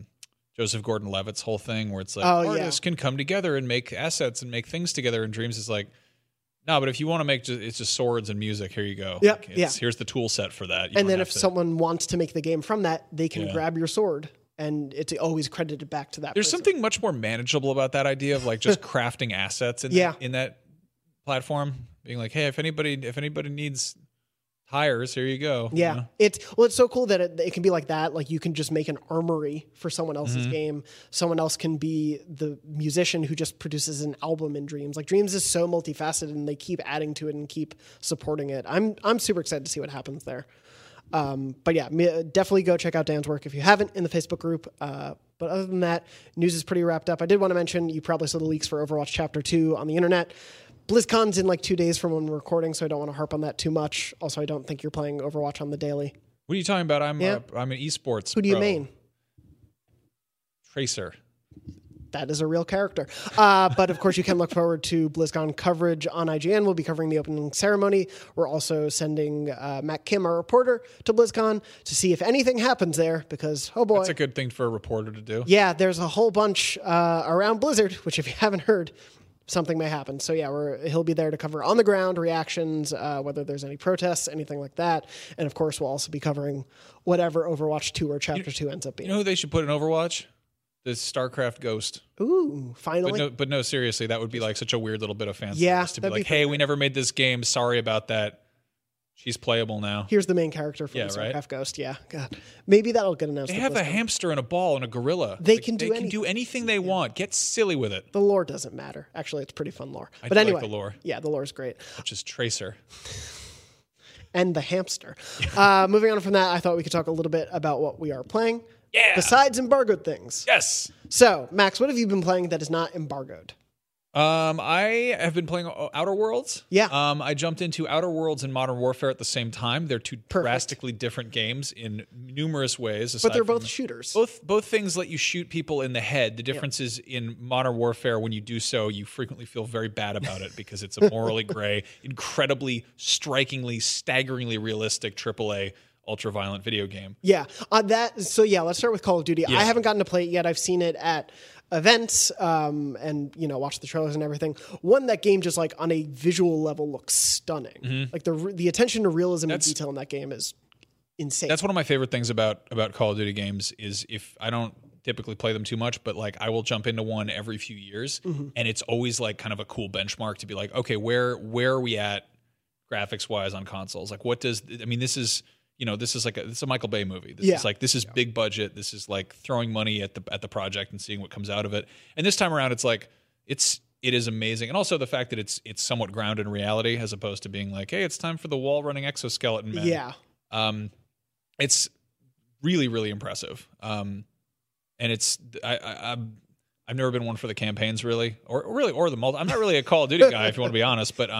Joseph Gordon-Levitt's whole thing where it's like artists can come together and make assets and make things together, and Dreams is like, no, but if you want to make it's just swords and music, here you go. Yep, like, here's the tool set for that. And then if someone wants to make the game from that, they can grab your sword, and it's always credited back to that There's person. something much more manageable about that idea of like just crafting assets in that platform, being like, hey, if anybody needs tires, here you go. Yeah. You know? It's so cool that it can be like that. Like, you can just make an armory for someone else's game. Someone else can be the musician who just produces an album in Dreams. Like, Dreams is so multifaceted, and they keep adding to it and keep supporting it. I'm super excited to see what happens there. But yeah, definitely go check out Dan's work if you haven't in the Facebook group. But other than that, news is pretty wrapped up. I did want to mention, you probably saw the leaks for Overwatch Chapter 2 on the internet. BlizzCon's in like 2 days from when we're recording, so I don't want to harp on that too much. Also, I don't think you're playing Overwatch on the daily. What are you talking about? I'm an esports Who do you main? Tracer. That is a real character. But of course, you can look forward to BlizzCon coverage on IGN. We'll be covering the opening ceremony. We're also sending Matt Kim, our reporter, to BlizzCon to see if anything happens there, because, oh boy. That's a good thing for a reporter to do. Yeah, there's a whole bunch around Blizzard, which if you haven't heard, something may happen. So yeah, he'll be there to cover on the ground reactions, whether there's any protests, anything like that. And of course, we'll also be covering whatever Overwatch 2 or Chapter 2 ends up being. You know who they should put in Overwatch? The StarCraft Ghost. Ooh, finally. But no, seriously, that would be like such a weird little bit of fan service to be like, hey, we never made this game. Sorry about that. She's playable now. Here's the main character from StarCraft Ghost. Yeah, God. Maybe that'll get announced. They have a hamster and a ball and a gorilla. They can do anything they want. Get silly with it. The lore doesn't matter. Actually, it's pretty fun lore. But anyway, like the lore. Yeah, the lore is great. Which is Tracer. And the hamster. Moving on from that, I thought we could talk a little bit about what we are playing. Yeah. Besides embargoed things. Yes. So, Max, what have you been playing that is not embargoed? I have been playing Outer Worlds. Yeah. I jumped into Outer Worlds and Modern Warfare at the same time. They're two drastically different games in numerous ways. But they're both shooters. Both things let you shoot people in the head. The difference is in Modern Warfare, when you do so, you frequently feel very bad about it because it's a morally gray, incredibly, strikingly, staggeringly realistic AAA ultra-violent video game. Yeah. Let's start with Call of Duty. Yeah. I haven't gotten to play it yet. I've seen it at events and watched the trailers and everything. One, that game just like on a visual level looks stunning. Mm-hmm. Like the attention to realism and detail in that game is insane. That's one of my favorite things about Call of Duty games is if I don't typically play them too much, but like I will jump into one every few years, and it's always like kind of a cool benchmark to be like, okay, where are we at graphics wise on consoles? Like, this is it's a Michael Bay movie. This is big budget. This is like throwing money at the project and seeing what comes out of it. And this time around, it's like it is amazing. And also the fact that it's somewhat grounded in reality as opposed to being like, hey, it's time for the wall running exoskeleton man. Yeah. It's really, really impressive. And it's I've never been one for the campaigns really, or the multi. I'm not really a Call of Duty guy if you want to be honest. But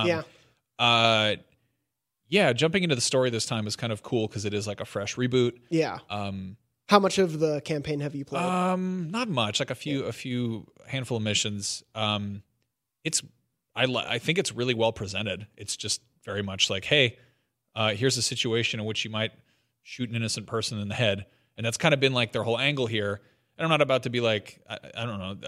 jumping into the story this time is kind of cool because it is like a fresh reboot. Yeah. How much of the campaign have you played? Not much, like a few handful of missions. I think it's really well presented. It's just very much like, hey, here's a situation in which you might shoot an innocent person in the head, and that's kind of been like their whole angle here. And I'm not about to be like, I don't know,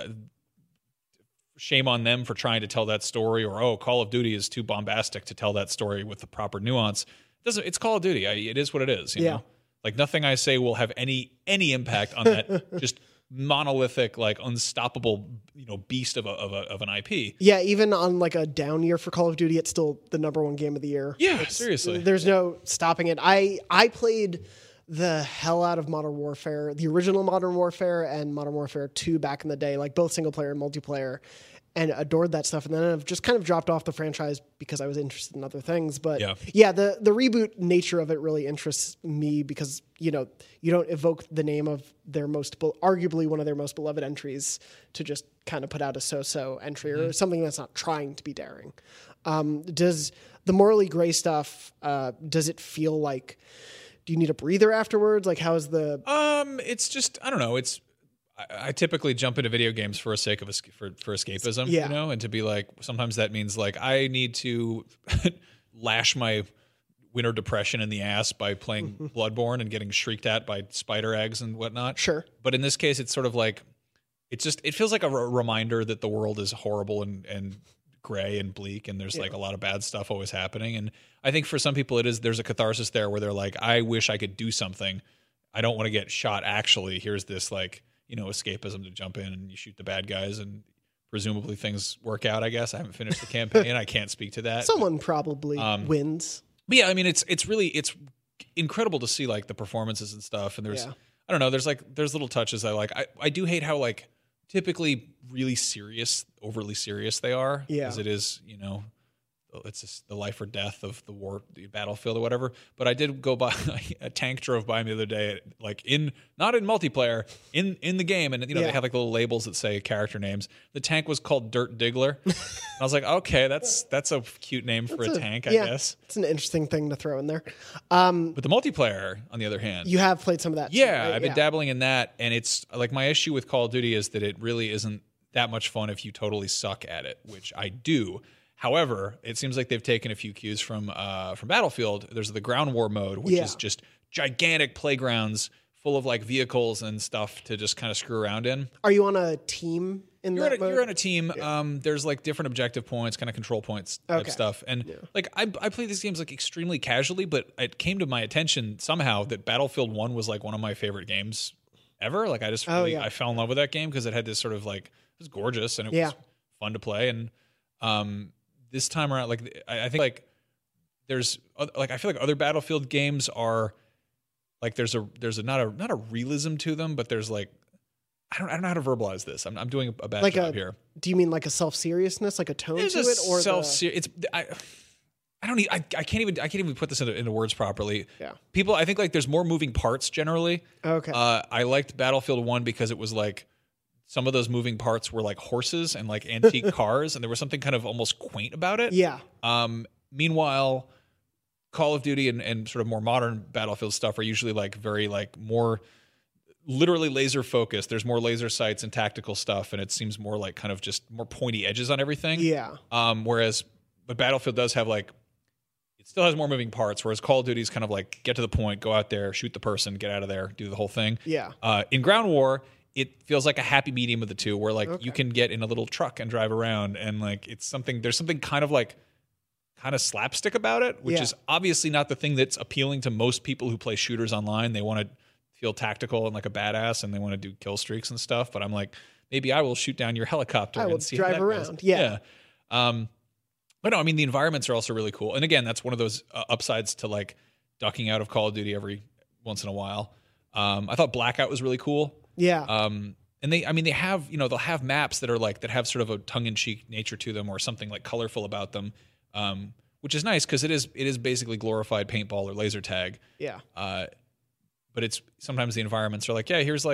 shame on them for trying to tell that story, or Call of Duty is too bombastic to tell that story with the proper nuance. It's Call of Duty. It is what it is. You know? Like nothing I say will have any impact on that just monolithic, like unstoppable, beast of an IP. Yeah, even on like a down year for Call of Duty, it's still the #1 game of the year. Yeah, seriously. There's no stopping it. I played the hell out of Modern Warfare, the original Modern Warfare and Modern Warfare 2 back in the day, like both single player and multiplayer, and adored that stuff. And then I've just kind of dropped off the franchise because I was interested in other things. But the reboot nature of it really interests me because, you don't evoke the name of their arguably one of their most beloved entries to just kind of put out a so-so entry or something that's not trying to be daring. Does the morally gray stuff, does it feel like, do you need a breather afterwards? Like, how is the? It's just, I don't know. I typically jump into video games for the sake of for escapism, and to be like, sometimes that means like I need to lash my winter depression in the ass by playing Bloodborne and getting shrieked at by spider eggs and whatnot. Sure. But in this case, it's sort of like, it feels like a reminder that the world is horrible and gray and bleak, and there's like a lot of bad stuff always happening. And I think for some people there's a catharsis there where they're like, I wish I could do something. I don't want to get shot. Actually, here's this like, escapism to jump in and you shoot the bad guys and presumably things work out. I guess I haven't finished the campaign. I can't speak to that. Someone probably wins. But yeah, I mean, it's incredible to see like the performances and stuff. And there's, I don't know, there's little touches I like. I do hate how like typically really overly serious they are. Yeah. Because it is, it's just the life or death of the battlefield or whatever. But I did go by, a tank drove by me the other day, like not in multiplayer, in the game. And, they have like little labels that say character names. The tank was called Dirt Diggler. I was like, okay, that's a cute name for a tank, I guess. It's an interesting thing to throw in there. But the multiplayer, on the other hand. You have played some of that. Yeah, too, right? I've been dabbling in that. And it's like my issue with Call of Duty is that it really isn't that much fun if you totally suck at it, which I do. However, it seems like they've taken a few cues from Battlefield. There's the ground war mode, which is just gigantic playgrounds full of like vehicles and stuff to just kind of screw around in. Are you on a team in that mode? You're on a team. Yeah. There's like different objective points, kind of control points type stuff. And like I play these games like extremely casually, but it came to my attention somehow that Battlefield 1 was like one of my favorite games ever. Like I just I fell in love with that game because it had this sort of like, it was gorgeous and it was fun to play. And this time around, like I think like there's like I feel like other Battlefield games are like there's a not a realism to them, but there's like I don't know how to verbalize this. I'm doing a bad job here. Do you mean like a self-seriousness, like a tone there's to it, or self-serious? I can't even put this into words properly. Yeah. People, I think like there's more moving parts generally. Okay. I liked Battlefield 1 because it was like some of those moving parts were like horses and like antique cars, and there was something kind of almost quaint about it. Yeah. Meanwhile, Call of Duty and sort of more modern Battlefield stuff are usually like very like more literally laser focused. There's more laser sights and tactical stuff, and it seems more like kind of just more pointy edges on everything. Yeah. But Battlefield does have like, it still has more moving parts, whereas Call of Duty is kind of like get to the point, go out there, shoot the person, get out of there, do the whole thing. Yeah. In Ground War, it feels like a happy medium of the two, where like you can get in a little truck and drive around, and like there's something kind of slapstick about it, which is obviously not the thing that's appealing to most people who play shooters online. They want to feel tactical and like a badass, and they want to do kill streaks and stuff. But I'm like, maybe I will shoot down your helicopter and see drive how that around. goes. Yeah. But no, I mean, the environments are also really cool. And again, that's one of those upsides to like ducking out of Call of Duty every once in a while. I thought Blackout was really cool. Yeah. And they have, they'll have maps that are like, that have sort of a tongue-in-cheek nature to them, or something like colorful about them. Which is nice because it is basically glorified paintball or laser tag. Yeah. But it's sometimes the environments are like, yeah, here's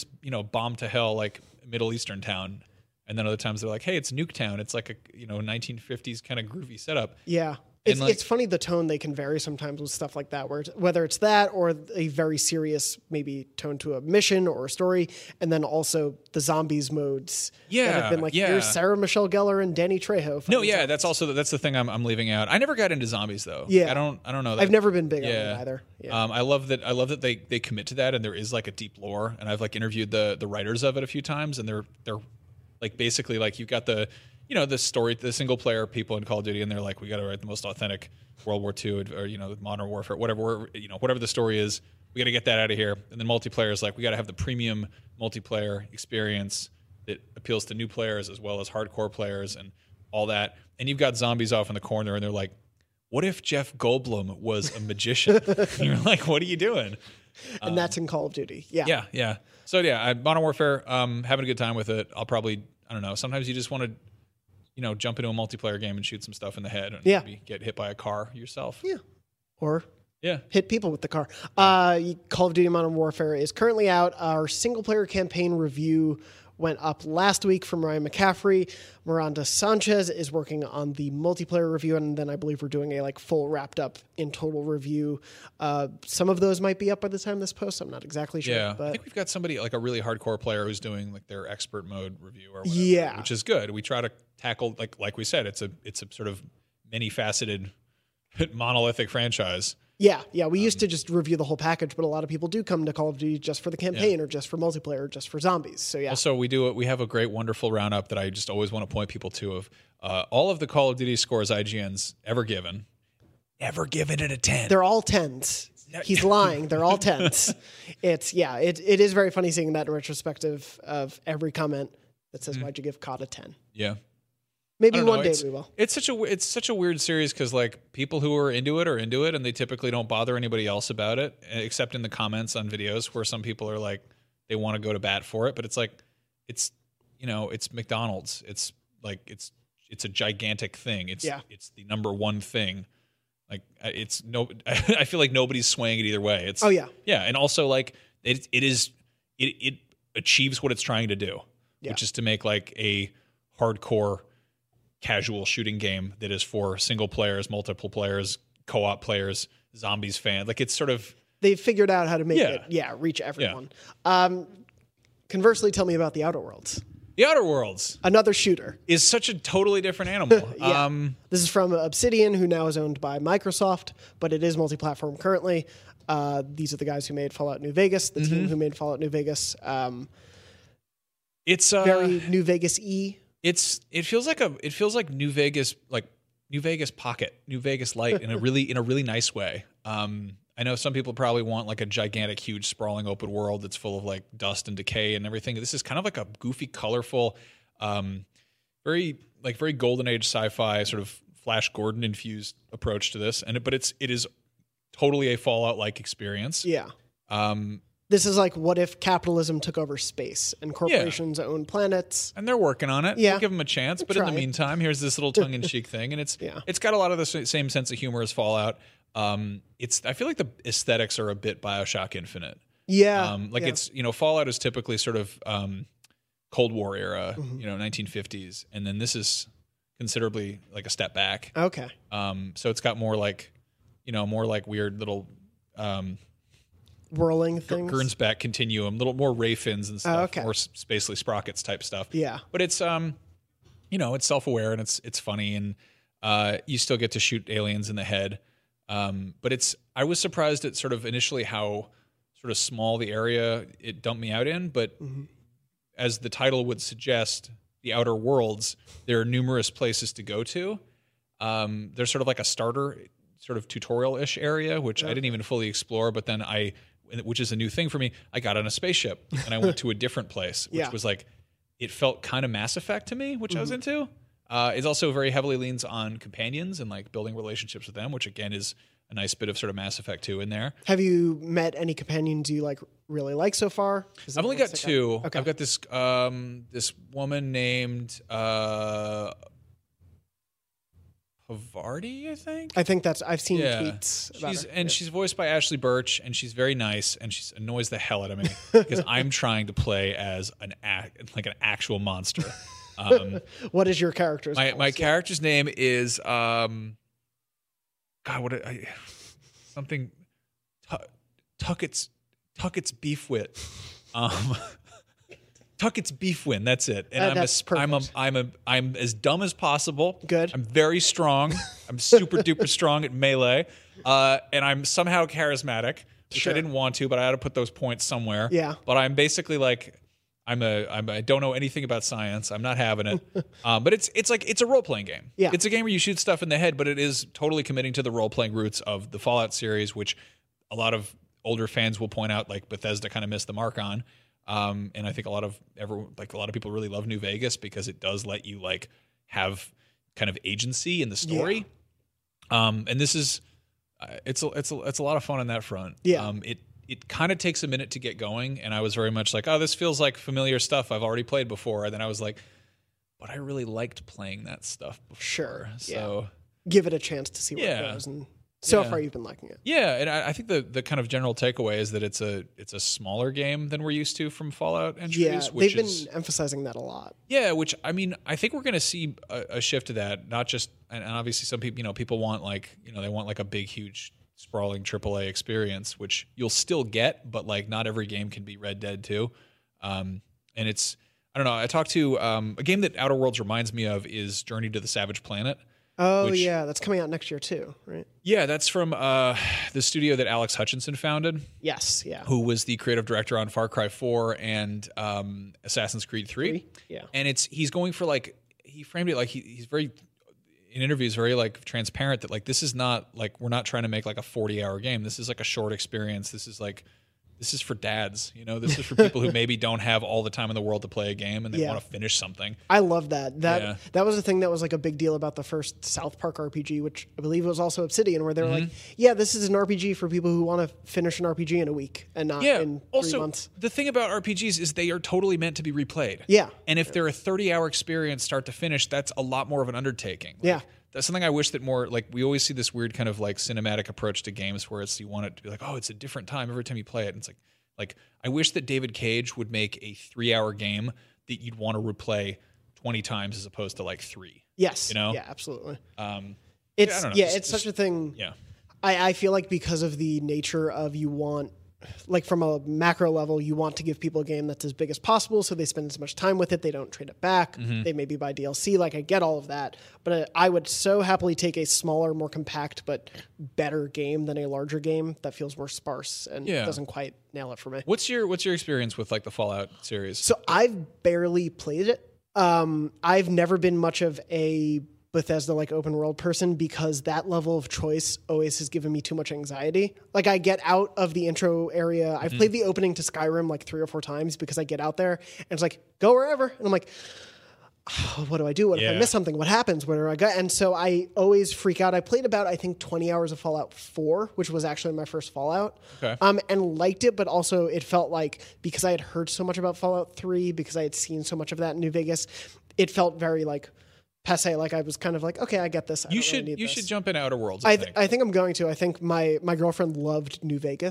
bomb to hell, like Middle Eastern town. And then other times they're like, hey, it's Nuketown. It's like a 1950s kind of groovy setup. Yeah. And It's funny the tone they can vary sometimes with stuff like that, whether it's that or a very serious maybe tone to a mission or a story, and then also the zombies modes that have been like, here's Sarah Michelle Gellar and Danny Trejo. No, yeah, that's the thing I'm leaving out. I never got into zombies though. Yeah, I don't know. That. I've never been big on it either. Yeah. I love that they commit to that, and there is like a deep lore, and I've like interviewed the writers of it a few times, and they're like basically like you've got the story, the single player people in Call of Duty, and they're like, we got to write the most authentic World War II or Modern Warfare, whatever the story is, we got to get that out of here. And then multiplayer is like, we got to have the premium multiplayer experience that appeals to new players as well as hardcore players and all that. And you've got zombies off in the corner, and they're like, what if Jeff Goldblum was a magician? And you're like, what are you doing? And that's in Call of Duty. Yeah. Yeah. So yeah, Modern Warfare, having a good time with it. I'll probably, I don't know, sometimes you just want to, jump into a multiplayer game and shoot some stuff in the head and maybe get hit by a car yourself. Yeah. Or Yeah. hit people with the car. Call of Duty Modern Warfare is currently out. Our single-player campaign review went up last week from Ryan McCaffrey. Miranda Sanchez is working on the multiplayer review, and then I believe we're doing a full wrapped-up in total review. Some of those might be up by the time this posts. I'm not exactly sure. Yeah, but I think we've got somebody like a really hardcore player who's doing like their expert mode review or whatever, which is good. We try to tackle like we said, it's a sort of many-faceted monolithic franchise. Yeah. We used to just review the whole package, but a lot of people do come to Call of Duty just for the campaign or just for multiplayer or just for zombies. So yeah. Also, we have a great, wonderful roundup that I just always want to point people to of all of the Call of Duty scores IGN's ever given. Never given it a 10. They're all 10s. He's lying. They're all 10s. It is very funny seeing that retrospective of every comment that says, why'd you give COD a 10? Yeah. Maybe one day we will. It's such a weird series because like people who are into it, and they typically don't bother anybody else about it, except in the comments on videos where some people are like they want to go to bat for it. But it's like it's McDonald's. It's like it's a gigantic thing. It's the number one thing. Like I feel like nobody's swaying it either way. It's and also like it achieves what it's trying to do, which is to make like a hardcore casual shooting game that is for single players, multiple players, co-op players, zombies fan. Like it's sort of they've figured out how to make it reach everyone. Conversely, tell me about the Outer Worlds. The Outer Worlds, another shooter, is such a totally different animal. This is from Obsidian, who now is owned by Microsoft, but it is multi-platform currently. These are the guys who made Fallout New Vegas, the team who made Fallout New Vegas. It's very New Vegas-y. It feels like New Vegas, like New Vegas Pocket, New Vegas Light in a really nice way. I know some people probably want like a gigantic, huge, sprawling open world that's full of like dust and decay and everything. This is kind of like a goofy, colorful, very golden age sci-fi sort of Flash Gordon infused approach to this. But it is totally a Fallout-like experience. Yeah. This is like, what if capitalism took over space and corporations own planets? And they're working on it. Yeah. We'll give them a chance. But in the meantime, here's this little tongue-in-cheek thing. And it's got a lot of the same sense of humor as Fallout. I feel like the aesthetics are a bit BioShock Infinite. Yeah. It's, Fallout is typically sort of Cold War era, 1950s, and then this is considerably like a step back. Okay. So it's got more like weird little Whirling things. Gernsback continuum, little more ray fins and stuff, okay. more spacely sprockets type stuff. Yeah. But it's it's self-aware and it's funny, and you still get to shoot aliens in the head. But I was surprised at sort of initially how sort of small the area it dumped me out in, but as the title would suggest, the Outer Worlds, there are numerous places to go to. There's sort of like a starter sort of tutorial-ish area, which I didn't even fully explore, but then which is a new thing for me, I got on a spaceship and I went to a different place, which was like, it felt kind of Mass Effect to me, which I was into. It also very heavily leans on companions and like building relationships with them, which again is a nice bit of sort of Mass Effect 2 in there. Have you met any companions you like really like so far? I've only got two. Okay. I've got this this woman named Havarti, I think. I think I've seen tweets about her. She's voiced by Ashley Birch, and she's very nice, and she annoys the hell out of me because I'm trying to play as an actual monster. What is your character's my character's name is something Tuckett's Beefwit. Tuckett's Beefwin, that's it. And I'm as dumb as possible. Good. I'm very strong. I'm super duper strong at melee. And I'm somehow charismatic, which I didn't want to, but I had to put those points somewhere. Yeah. But I'm basically like I don't know anything about science. I'm not having it. But it's a role-playing game. Yeah. It's a game where you shoot stuff in the head, but it is totally committing to the role-playing roots of the Fallout series, which a lot of older fans will point out like Bethesda kind of missed the mark on. And I think a lot of people really love New Vegas because it does let you like have kind of agency in the story. Yeah. And this is it's a lot of fun on that front. Yeah. It kind of takes a minute to get going, and I was very much like, oh, this feels like familiar stuff I've already played before. And then I was like, but I really liked playing that stuff before. Sure. So give it a chance to see where it goes, and so far you've been liking it. Yeah, and I think the kind of general takeaway is that it's a smaller game than we're used to from Fallout entries. Yeah, which they've been emphasizing that a lot. Yeah, which I mean, I think we're going to see a shift to that. Not just, and obviously some people, people want they want like a big, huge, sprawling AAA experience, which you'll still get, but like not every game can be Red Dead 2. And it's, I don't know. I talked to a game that Outer Worlds reminds me of is Journey to the Savage Planet. Oh, yeah. That's coming out next year, too, right? Yeah, that's from the studio that Alex Hutchinson founded. Yes, yeah. Who was the creative director on Far Cry 4 and Assassin's Creed 3. Yeah. And he's going for like, he framed it like he's very, in interviews, very like transparent that like this is not like, we're not trying to make like a 40-hour game. This is like a short experience. This is for dads, This is for people who maybe don't have all the time in the world to play a game and they want to finish something. I love that. That was the thing that was like a big deal about the first South Park RPG, which I believe was also Obsidian, where they were like, yeah, this is an RPG for people who want to finish an RPG in a week and not in 3 months. The thing about RPGs is they are totally meant to be replayed. Yeah. And if they're a 30-hour experience start to finish, that's a lot more of an undertaking. Yeah. That's something I wish that more, like, we always see this weird kind of like cinematic approach to games where you want it to be like, oh, it's a different time every time you play it. And it's like I wish that David Cage would make a 3-hour game that you'd want to replay 20 times as opposed to like 3. Yes. Yeah, absolutely. It's such a thing. Yeah. I feel like because of the nature of you want, like from a macro level, you want to give people a game that's as big as possible so they spend as much time with it. They don't trade it back. They maybe buy DLC. Like I get all of that. But I would so happily take a smaller, more compact, but better game than a larger game that feels more sparse and doesn't quite nail it for me. What's your experience with like the Fallout series? So I've barely played it. I've never been much of a Bethesda like open world person because that level of choice always has given me too much anxiety. Like I get out of the intro area. I've played the opening to Skyrim like 3 or 4 times because I get out there and it's like, go wherever. And I'm like, oh, what do I do? What if I miss something? What happens? Where do I go? And so I always freak out. I played about, I think 20 hours of Fallout 4, which was actually my first Fallout. Okay. And liked it, but also it felt like because I had heard so much about Fallout 3, because I had seen so much of that in New Vegas, it felt very like passe. Like I was kind of like, okay, I get this. You should jump in Outer Worlds. I think I'm going to. I think my girlfriend loved New Vegas.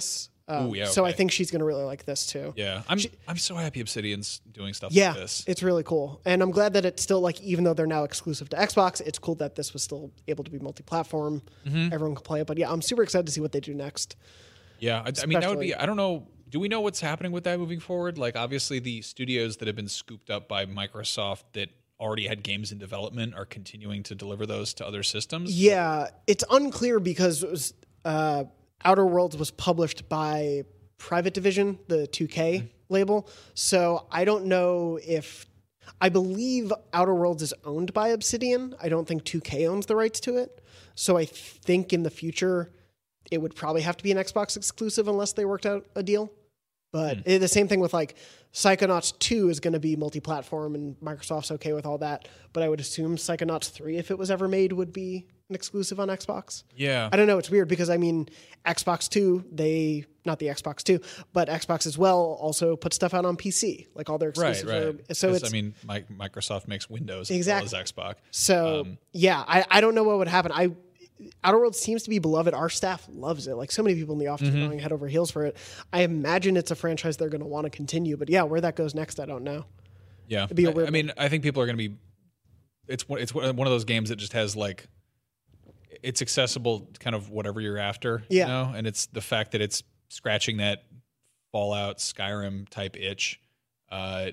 Ooh, yeah, So I okay. think she's going to really like this too. Yeah, I'm so happy Obsidian's doing stuff Yeah, like this. it's really cool. And I'm glad that it's still like, even though they're now exclusive to Xbox, it's cool that this was still able to be multi-platform. Everyone can play it. But yeah, I'm super excited to see what they do next. Yeah, I mean, that would be, Especially- I don't know, do we know what's happening with that moving forward? Like, obviously, the studios that have been scooped up by Microsoft that already had games in development are continuing to deliver those to other systems. Yeah, it's unclear because it was, Outer Worlds was published by Private Division, the 2K label. So I don't know if... I believe Outer Worlds is owned by Obsidian. I don't think 2K owns the rights to it. So I think in the future, it would probably have to be an Xbox exclusive unless they worked out a deal. But the same thing with like Psychonauts 2 is going to be multi-platform and Microsoft's okay with all that. But I would assume Psychonauts 3, if it was ever made, would be an exclusive on Xbox. Yeah. I don't know. It's weird because I mean, Xbox 2, not the Xbox 2, but Xbox as well also put stuff out on PC. Like all their Right, exclusives. right. So 'Cause, it's, I mean, Microsoft makes Windows Exactly. as well as Xbox. so yeah, I don't know what would happen. Outer Worlds seems to be beloved. Our staff loves it. Like so many people in the office are going head over heels for it. I imagine it's a franchise they're going to want to continue. But yeah, where that goes next, I don't know. Yeah, be a weird I mean, I think people are going to be. It's one of those games that just has like, it's accessible, to kind of whatever you're after. Yeah. You know? And it's the fact that it's scratching that Fallout, Skyrim type itch. I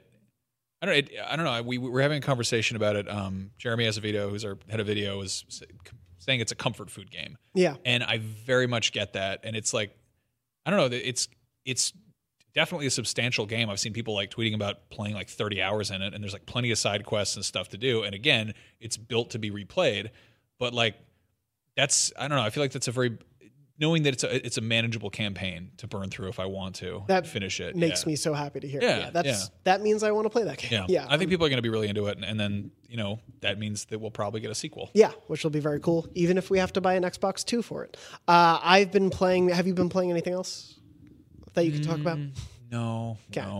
don't know. We were having a conversation about it. Jeremy Azevedo, who's our head of video, was saying it's a comfort food game. Yeah. And I very much get that. And it's like, I don't know, it's definitely a substantial game. I've seen people like tweeting about playing like 30 hours in it, and there's like plenty of side quests and stuff to do. And again, it's built to be replayed. But like, I don't know, I feel like that's knowing that it's a manageable campaign to burn through if I want to finish it. Makes me so happy to hear. Yeah, That means I want to play that game. Yeah. I think people are going to be really into it. And then, that means that we'll probably get a sequel. Yeah, which will be very cool, even if we have to buy an Xbox 2 for it. I've been playing... Have you been playing anything else that you can talk about? No.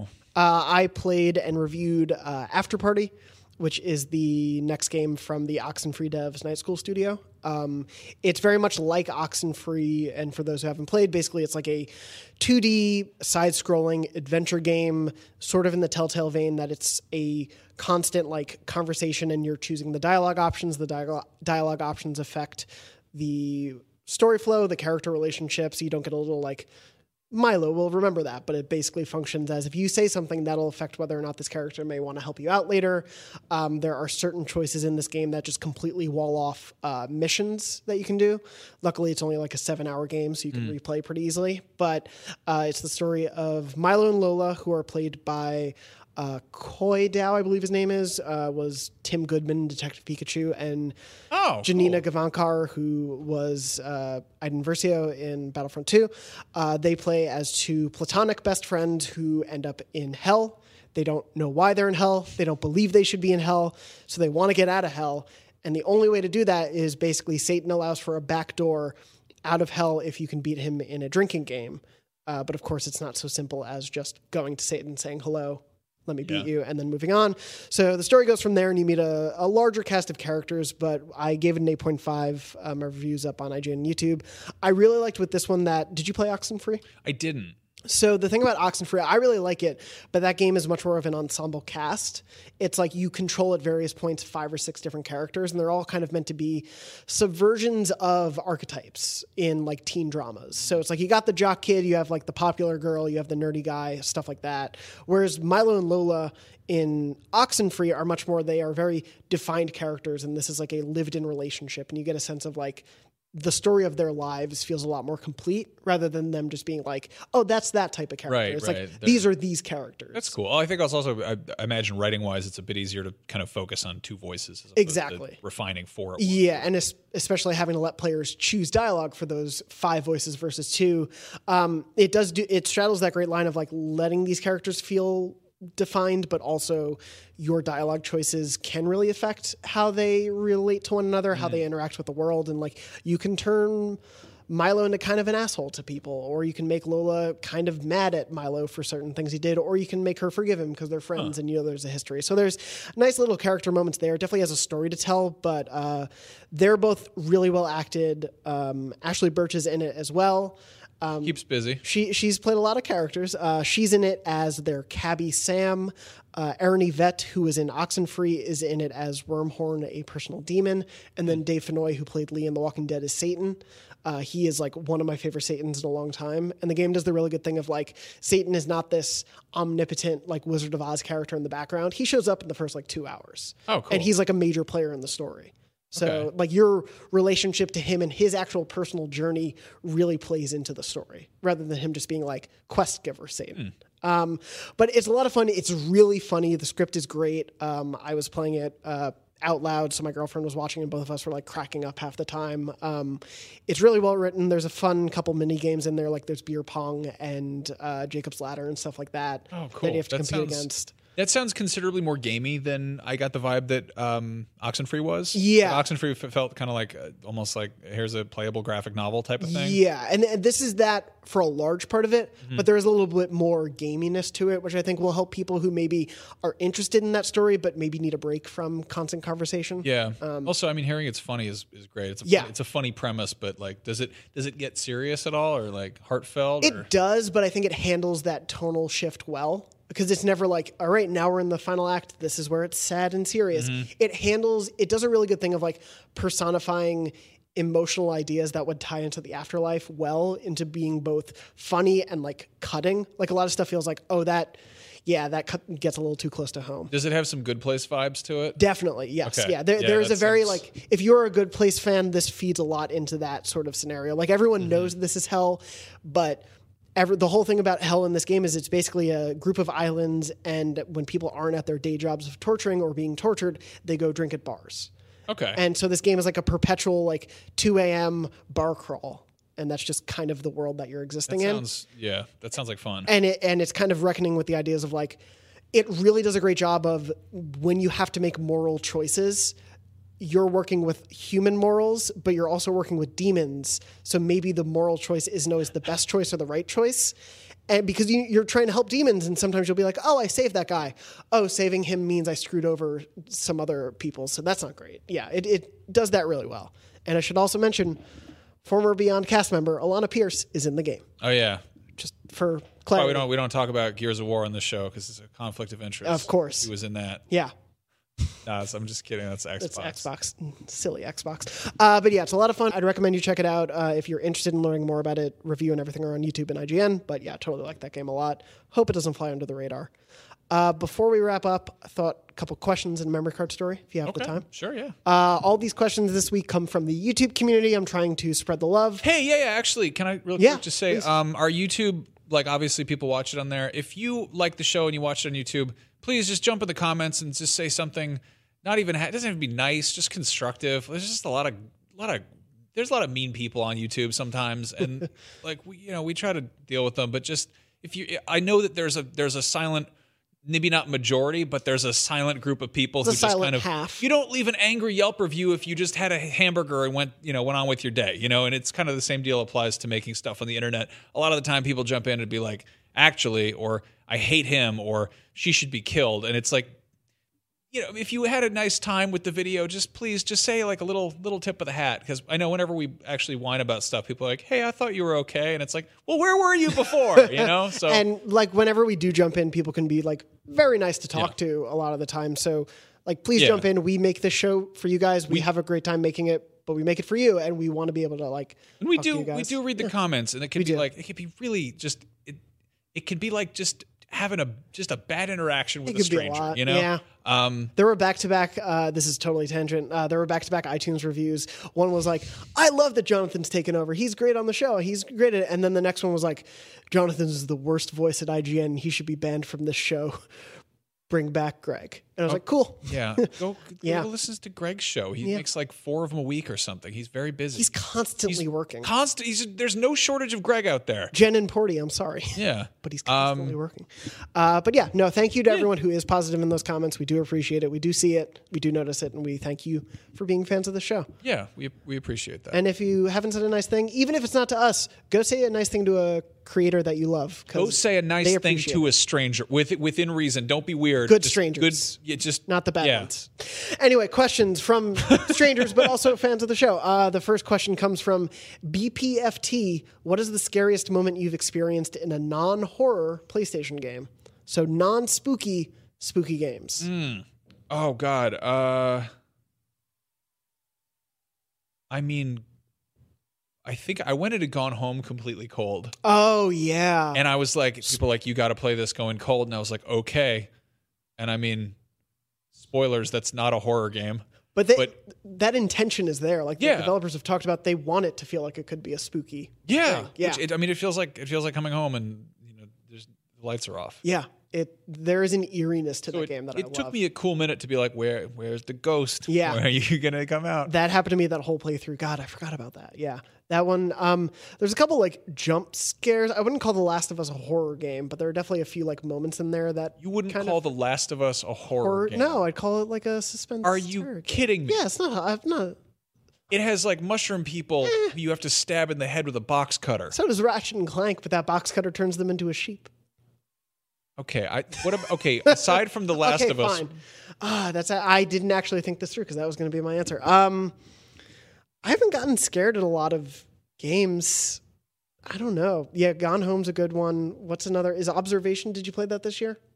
I played and reviewed After Party, which is the next game from the Oxenfree Devs Night School studio. It's very much like Oxenfree, and for those who haven't played, basically it's like a 2D side-scrolling adventure game, sort of in the Telltale vein that it's a constant like conversation and you're choosing the dialogue options. The dialogue options affect the story flow, the character relationships. You don't get a little like... Milo will remember that, but it basically functions as if you say something, that'll affect whether or not this character may want to help you out later. There are certain choices in this game that just completely wall off missions that you can do. Luckily, it's only like a 7-hour game, so you can replay pretty easily. But it's the story of Milo and Lola, who are played by Koi Dao, I believe his name is, was Tim Goodman, Detective Pikachu, and Janina Gavankar, who was Aiden Versio in Battlefront 2. They play as two platonic best friends who end up in hell. They don't know why they're in hell. They don't believe they should be in hell, so they want to get out of hell. And the only way to do that is basically Satan allows for a backdoor out of hell if you can beat him in a drinking game. But of course, it's not so simple as just going to Satan and saying, hello, let me beat you, and then moving on. So the story goes from there, and you meet a larger cast of characters, but I gave it an 8.5. My review's up on IGN and YouTube. I really liked with this one did you play Oxenfree? I didn't. So the thing about Oxenfree, I really like it, but that game is much more of an ensemble cast. It's like you control at various points 5 or 6 different characters, and they're all kind of meant to be subversions of archetypes in like teen dramas. So it's like you got the jock kid, you have like the popular girl, you have the nerdy guy, stuff like that. Whereas Milo and Lola in Oxenfree are much more, they are very defined characters, and this is like a lived-in relationship, and you get a sense of like the story of their lives feels a lot more complete rather than them just being like, oh, that's that type of character. Right, it's right. like, these are these characters. That's cool. I think also, I imagine writing-wise, it's a bit easier to kind of focus on 2 voices as opposed Exactly. to refining 4 at once. Yeah, and especially having to let players choose dialogue for those 5 voices versus 2. It straddles that great line of like letting these characters feel defined, but also your dialogue choices can really affect how they relate to one another, how they interact with the world. And like you can turn Milo into kind of an asshole to people, or you can make Lola kind of mad at Milo for certain things he did, or you can make her forgive him because they're friends and there's a history. So there's nice little character moments there. It definitely has a story to tell, but they're both really well acted. Ashley Birch is in it as well. Keeps busy. She's played a lot of characters. She's in it as their cabbie Sam. Aaron Yvette, who is in Oxenfree, is in it as Wormhorn, a personal demon. And then Dave Fennoy, who played Lee in The Walking Dead, is Satan. He is like one of my favorite Satans in a long time. And the game does the really good thing of like, Satan is not this omnipotent like Wizard of Oz character in the background. He shows up in the first like 2 hours. Oh, cool. And he's like a major player in the story. So Okay. like your relationship to him and his actual personal journey really plays into the story rather than him just being like quest giver Satan. But it's a lot of fun. It's really funny. The script is great. I was playing it out loud, so my girlfriend was watching, and both of us were like cracking up half the time. It's really well written. There's a fun couple mini games in there, like there's beer pong and Jacob's Ladder and stuff like that. Oh, cool. That you have to That compete sounds- against. That sounds considerably more gamey than I got the vibe that Oxenfree was. Yeah. Oxenfree felt kind of like almost like here's a playable graphic novel type of thing. Yeah, and this is that for a large part of it, but there is a little bit more gaminess to it, which I think will help people who maybe are interested in that story, but maybe need a break from constant conversation. Yeah. Also, I mean, hearing it's funny is great. It's a Yeah. it's a funny premise, but like, does it get serious at all, or like heartfelt? Or? It does, but I think it handles that tonal shift well. Because it's never like, all right, now we're in the final act. This is where it's sad and serious. It does a really good thing of like personifying emotional ideas that would tie into the afterlife well into being both funny and like cutting. Like a lot of stuff feels like, oh, that gets a little too close to home. Does it have some Good Place vibes to it? Definitely, yes. Okay. Yeah, there Yeah, is a that very sounds- like, if you're a Good Place fan, this feeds a lot into that sort of scenario. Like everyone knows this is hell, but the whole thing about hell in this game is it's basically a group of islands, and when people aren't at their day jobs of torturing or being tortured, they go drink at bars. Okay. And so this game is like a perpetual like 2 a.m. bar crawl, and that's just kind of the world that you're existing in. That sounds like fun. And it's kind of reckoning with the ideas of like, it really does a great job of when you have to make moral choices, you're working with human morals, but you're also working with demons. So maybe the moral choice isn't always the best choice or the right choice. And because you're trying to help demons, and sometimes you'll be like, oh, I saved that guy. Oh, saving him means I screwed over some other people. So that's not great. Yeah, it does that really well. And I should also mention, former Beyond cast member Alana Pierce is in the game. Oh yeah. Just for Why clarity. we don't talk about Gears of War on this show because it's a conflict of interest. Of course. He was in that. Yeah. Nah, I'm just kidding. That's Xbox. It's Xbox. Silly Xbox. But yeah, it's a lot of fun. I'd recommend you check it out. If you're interested in learning more about it, review and everything are on YouTube and IGN. But yeah, totally like that game a lot. Hope it doesn't fly under the radar. Before we wrap up, I thought a couple questions in Memory Card Story, if you have the time. Sure, yeah. All these questions this week come from the YouTube community. I'm trying to spread the love. Hey, yeah. Actually, can I real Yeah, quick just say, please. our YouTube, like obviously people watch it on there. If you like the show and you watch it on YouTube, please just jump in the comments and just say something. Not even it doesn't have to be nice, just constructive. There's just a lot of there's a lot of mean people on YouTube sometimes, and like we try to deal with them. But just I know that there's a silent, maybe not majority, but there's a silent group of people It's a who just silent kind of half. You don't leave an angry Yelp review if you just had a hamburger and went on with your day, and it's kind of the same deal applies to making stuff on the internet. A lot of the time people jump in and be like, actually, or I hate him, or she should be killed, and it's like, if you had a nice time with the video, please say like a little tip of the hat, because I know whenever we actually whine about stuff, people are like, hey, I thought you were okay, and it's like, well, where were you before? So And like whenever we do jump in, people can be like very nice to talk to a lot of the time. So like, please Yeah. jump in. We make this show for you guys. We have a great time making it, but we make it for you, and we want to be able to like. And we talk to you do guys. read the comments, and it can be do. like, it could be really just it could be like just having a bad interaction with It a could be a stranger, lot, you know? yeah. There were back-to-back, this is totally tangent, there were back-to-back iTunes reviews. One was like, I love that Jonathan's taken over. He's great on the show. He's great at it. And then the next one was like, Jonathan is the worst voice at IGN. He should be banned from this show. Bring back Greg. And I was like, cool. Yeah. Go listen to Greg's show. He makes like 4 of them a week or something. He's very busy. He's constantly working. There's no shortage of Greg out there. Jen and Porty, I'm sorry. Yeah. But he's constantly working. But yeah, no, thank you to everyone who is positive in those comments. We do appreciate it. We do see it. We do notice it. And we thank you for being fans of the show. Yeah, we appreciate that. And if you haven't said a nice thing, even if it's not to us, go say a nice thing to a creator that you love. 'cause Go say a nice they thing appreciate to it. a stranger within reason. Don't be weird. Good Just strangers. just not the bad yeah. ones. Anyway, questions from strangers, but also fans of the show. The first question comes from BPFT. What is the scariest moment you've experienced in a non-horror PlayStation game? So non-spooky, spooky games. Oh God. I mean, I think I went into Gone Home completely cold. Oh yeah. And I was like, people were like, you got to play this going cold. And I was like, okay. And I mean, spoilers, that's not a horror game. But that intention is there. Like the developers have talked about, they want it to feel like it could be a spooky thing. Yeah. Which it feels like coming home and the lights are off. Yeah. There is an eeriness to the game that I love. It took me a cool minute to be like, where's the ghost? Yeah. Where are you gonna come out? That happened to me that whole playthrough. God, I forgot about that. Yeah. That one, there's a couple like jump scares. I wouldn't call The Last of Us a horror game, but there are definitely a few like moments in there that you wouldn't call The Last of Us a horror game. No, I'd call it like a suspense. Are you kidding me? Yeah, it's not. I'm not. It has like mushroom people who you have to stab in the head with a box cutter. So does Ratchet and Clank, but that box cutter turns them into a sheep. Okay, aside from The Last of Us. Fine. I didn't actually think this through because that was going to be my answer. I haven't gotten scared at a lot of games. I don't know. Yeah, Gone Home's a good one. What's another? Is Observation? Did you play that this year?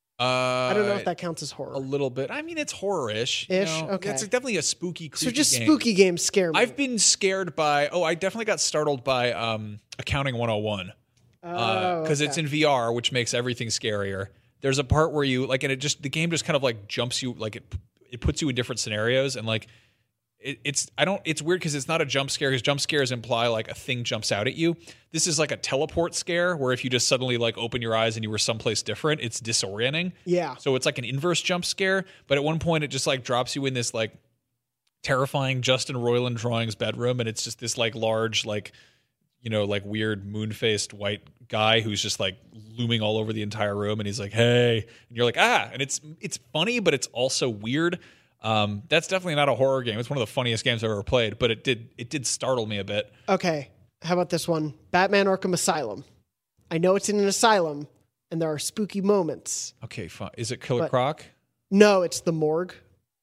I don't know if that counts as horror. A little bit. I mean, it's horror-ish. Okay. It's dedefinitely a spooky, creepy So just game. spooky games scare me. I've been scared by... I definitely got startled by Accounting 101. Because it's in VR, which makes everything scarier. There's a part where you... the game just kind of like jumps you... Like it puts you in different scenarios and like... It's weird because it's not a jump scare because jump scares imply like a thing jumps out at you. This is like a teleport scare where if you just suddenly like open your eyes and you were someplace different, it's disorienting. Yeah. So it's like an inverse jump scare, but at one point it just like drops you in this like terrifying Justin Roiland drawings bedroom, and it's just this like large like like weird moon-faced white guy who's just like looming all over the entire room, and he's like, "Hey," and you're like, "Ah," and it's funny, but it's also weird. That's definitely not a horror game. It's one of the funniest games I've ever played, but it did startle me a bit. Okay. How about this one? Batman Arkham Asylum. I know it's in an asylum, and there are spooky moments. Okay, fine. Is it Killer Croc? No, it's the morgue,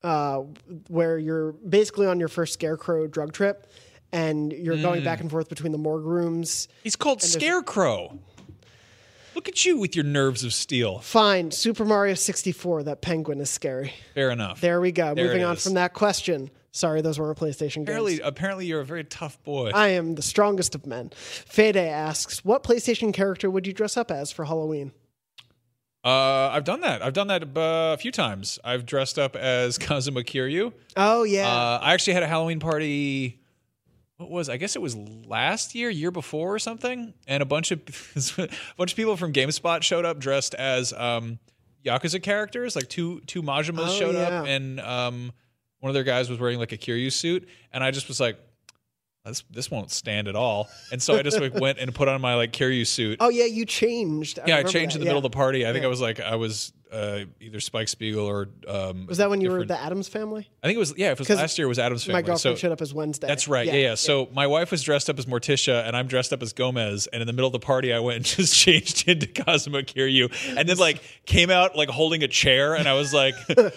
where you're basically on your first Scarecrow drug trip, and you're going back and forth between the morgue rooms. He's called Scarecrow. Look at you with your nerves of steel. Fine. Super Mario 64, that penguin is scary. Fair enough. There we go. There Moving it on is. from that question. Sorry, those weren't PlayStation games. Apparently you're a very tough boy. I am the strongest of men. Fede asks, what PlayStation character would you dress up as for Halloween? I've done that. I've done that a few times. I've dressed up as Kazuma Kiryu. Oh, yeah. I actually had a Halloween party... I guess it was last year before or something, and a bunch of people from GameSpot showed up dressed as Yakuza characters. Like two Majimas showed up, and one of their guys was wearing like a Kiryu suit, and I just was like, this won't stand at all. And so I just like went and put on my like Kiryu suit. Oh yeah, you changed. I changed in the middle of the party. I think I was either Spike Spiegel or was that when you were the Addams Family? I think it was. Yeah, if it was last year, it was Addams Family. My girlfriend showed up as Wednesday. That's right. Yeah. So my wife was dressed up as Morticia, and I'm dressed up as Gomez. And in the middle of the party, I went and just changed into Kazuma Kiryu, and then like came out like holding a chair, and I was like,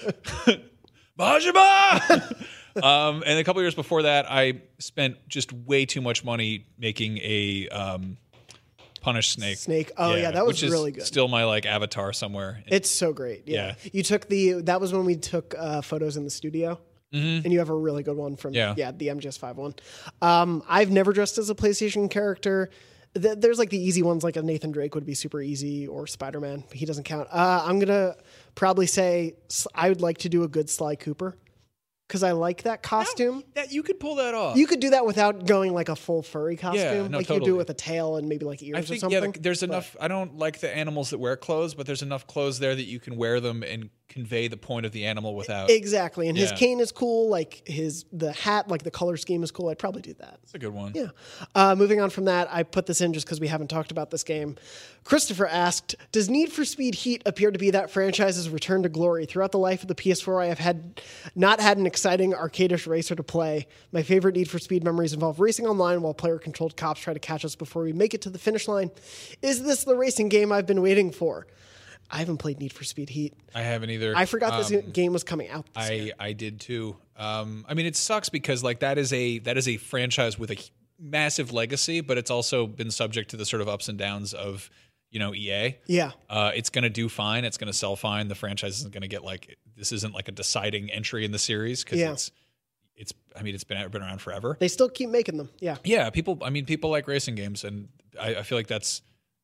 Majima! And a couple years before that, I spent just way too much money making a Punish Snake. Oh yeah, that was which really is good. Still my like avatar somewhere. It's so great. Yeah. You took that was when we took photos in the studio. And you have a really good one from the MGS5 one. I've never dressed as a PlayStation character. There's like the easy ones, like a Nathan Drake would be super easy, or Spider-Man, but he doesn't count. I'm gonna probably say I would like to do a good Sly Cooper, because I like that costume. That you could pull that off. You could do that without going like a full furry costume. No, like you do it with a tail and maybe like ears or something. Yeah, there's enough. I don't like the animals that wear clothes, but there's enough clothes there that you can wear them and convey the point of the animal without. Exactly. And his cane is cool. Like the hat, like the color scheme is cool. I'd probably do that. That's a good one. Yeah. Moving on from that, I put this in just because we haven't talked about this game. Christopher asked, does Need for Speed Heat appear to be that franchise's return to glory? Throughout the life of the PS4, I have not had an exciting arcadish racer to play. My favorite Need for Speed memories involve racing online while player-controlled cops try to catch us before we make it to the finish line. Is this the racing game I've been waiting for? I haven't played Need for Speed Heat. I haven't either. I forgot this game was coming out this year. I did too. I mean, it sucks because like that is a franchise with a massive legacy, but it's also been subject to the sort of ups and downs of, EA. Yeah. It's going to do fine. It's going to sell fine. The franchise isn't going to get this isn't like a deciding entry in the series because it's been around forever. They still keep making them. Yeah. Yeah. People like racing games, and I feel like that's,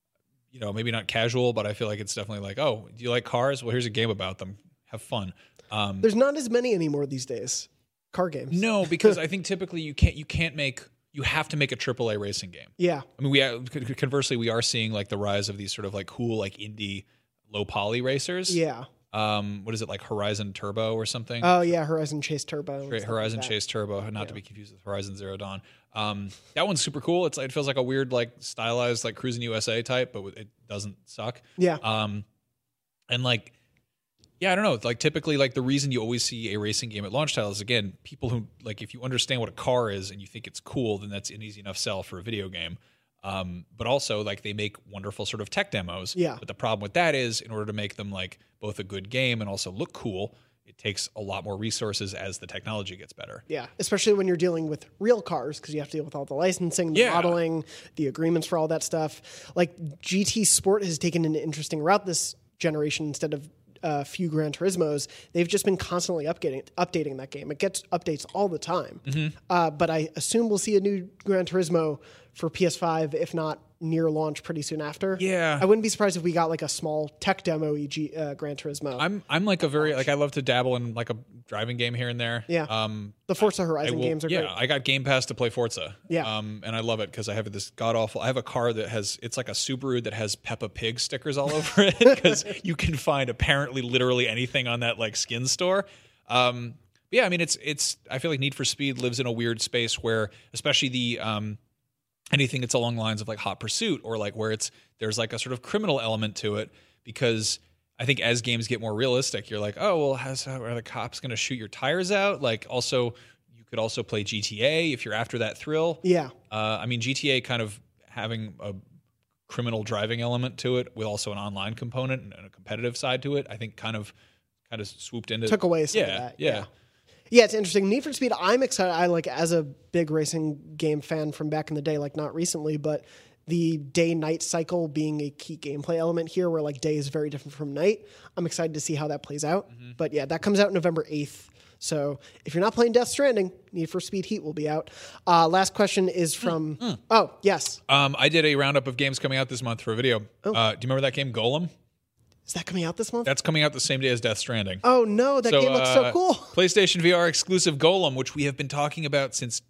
maybe not casual, but I feel like it's definitely like, oh, do you like cars? Well, here's a game about them. Have fun. There's not as many anymore these days. Car games. No, because I think typically you have to make a AAA racing game. Yeah. I mean, conversely, we are seeing like the rise of these sort of like cool, like indie low poly racers. Yeah. What is it, like Horizon Turbo or something? Oh yeah, Horizon Chase Turbo. Horizon Chase Turbo, not to be confused with Horizon Zero Dawn. That one's super cool. It feels like a weird, like stylized, like Cruising USA type, but it doesn't suck. Yeah. And like, yeah, I don't know. Like typically, like the reason you always see a racing game at launch title is, again, people who like, if you understand what a car is and you think it's cool, then that's an easy enough sell for a video game. But also like they make wonderful sort of tech demos. Yeah. But the problem with that is, in order to make them like both a good game and also look cool, it takes a lot more resources as the technology gets better. Yeah, especially when you're dealing with real cars, because you have to deal with all the licensing, the modeling, the agreements for all that stuff. Like GT Sport has taken an interesting route this generation. Instead of a few Gran Turismos, they've just been constantly updating that game. It gets updates all the time. But I assume we'll see a new Gran Turismo for PS5, if not near launch pretty soon after. Yeah. I wouldn't be surprised if we got like a small tech demo Gran Turismo. I'm like a very, like I love to dabble in like a driving game here and there. Yeah. The Forza Horizon games are great. Yeah, I got Game Pass to play Forza. Yeah. And I love it because I have this god-awful, I have a car that it's like a Subaru that has Peppa Pig stickers all over it because you can find apparently literally anything on that like skin store. Yeah, I mean, it's I feel like Need for Speed lives in a weird space where, especially the anything that's along the lines of like Hot Pursuit, or like where there's like a sort of criminal element to it, because I think as games get more realistic, you're like, oh, well, are the cops going to shoot your tires out? Like, also, you could also play GTA if you're after that thrill. Yeah. I mean, GTA kind of having a criminal driving element to it with also an online component and a competitive side to it, I think kind of swooped into, took away some of that. Yeah. Yeah, it's interesting. Need for Speed, I'm excited. I like, as a big racing game fan from back in the day, like not recently, but the day-night cycle being a key gameplay element here, where like day is very different from night. I'm excited to see how that plays out. But yeah, that comes out November 8th. So if you're not playing Death Stranding, Need for Speed Heat will be out. Last question is from... Oh, yes. I did a roundup of games coming out this month for a video. Do you remember that game, Golem? Is that coming out this month? That's coming out the same day as Death Stranding. Oh, no. That game looks so cool. PlayStation VR exclusive Golem, which we have been talking about since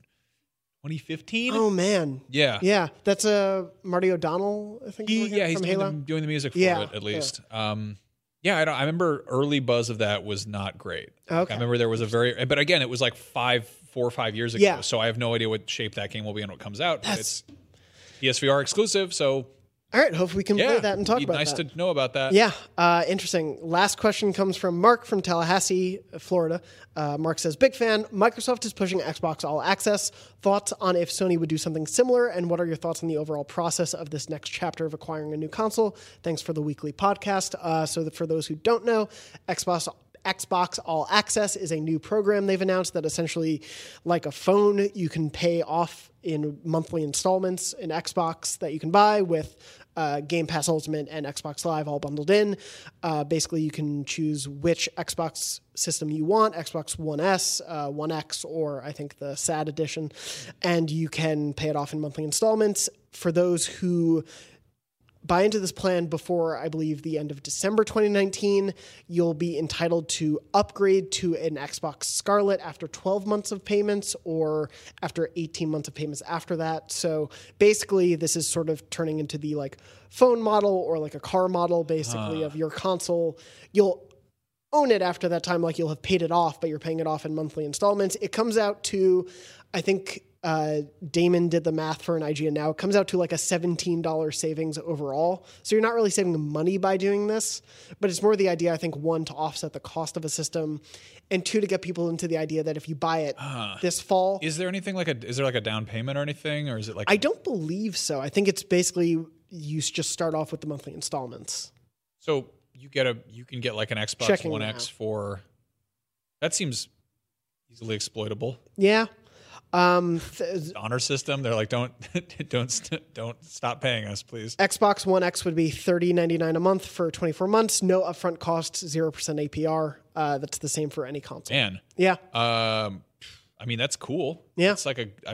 2015. Oh, man. Yeah. Yeah. That's Marty O'Donnell, I think. He's from Halo. doing the music for it, at least. Yeah, I remember early buzz of that was not great. Okay. I remember there was but again, it was like 4 or 5 years ago. Yeah. So I have no idea what shape that game will be when it comes out. But it's PSVR exclusive, so... All right, hopefully we can play that and talk about that. Nice to know about that. Yeah, interesting. Last question comes from Mark from Tallahassee, Florida. Mark says, big fan. Microsoft is pushing Xbox All Access. Thoughts on if Sony would do something similar, and what are your thoughts on the overall process of this next chapter of acquiring a new console? Thanks for the weekly podcast. For those who don't know, Xbox All Access is a new program they've announced that essentially, like a phone, you can pay off in monthly installments in Xbox that you can buy with Game Pass Ultimate and Xbox Live all bundled in. Basically, you can choose which Xbox system you want, Xbox One S, One X, or I think the SAD edition, and you can pay it off in monthly installments. For those who buy into this plan before, I believe, the end of December 2019, you'll be entitled to upgrade to an Xbox Scarlet after 12 months of payments, or after 18 months of payments after that. So basically, this is sort of turning into the like phone model or like a car model, basically, of your console. You'll own it after that time, like you'll have paid it off, but you're paying it off in monthly installments. It comes out to, I think... Damon did the math for an IGN Now. It comes out to like a $17 savings overall. So you're not really saving money by doing this, but it's more the idea, I think, one, to offset the cost of a system, and two, to get people into the idea that if you buy it this fall... Is there anything is there like a down payment or anything, or is it like... I don't believe so. I think it's basically you just start off with the monthly installments. So you can get like an Xbox Checking One now. X for that seems easily exploitable. Yeah. Honor system. They're like, don't stop paying us, please. Xbox One X would be $30.99 a month for 24 months. No upfront costs, 0% APR. That's the same for any console. Man, Yeah. I mean that's cool. Yeah. It's like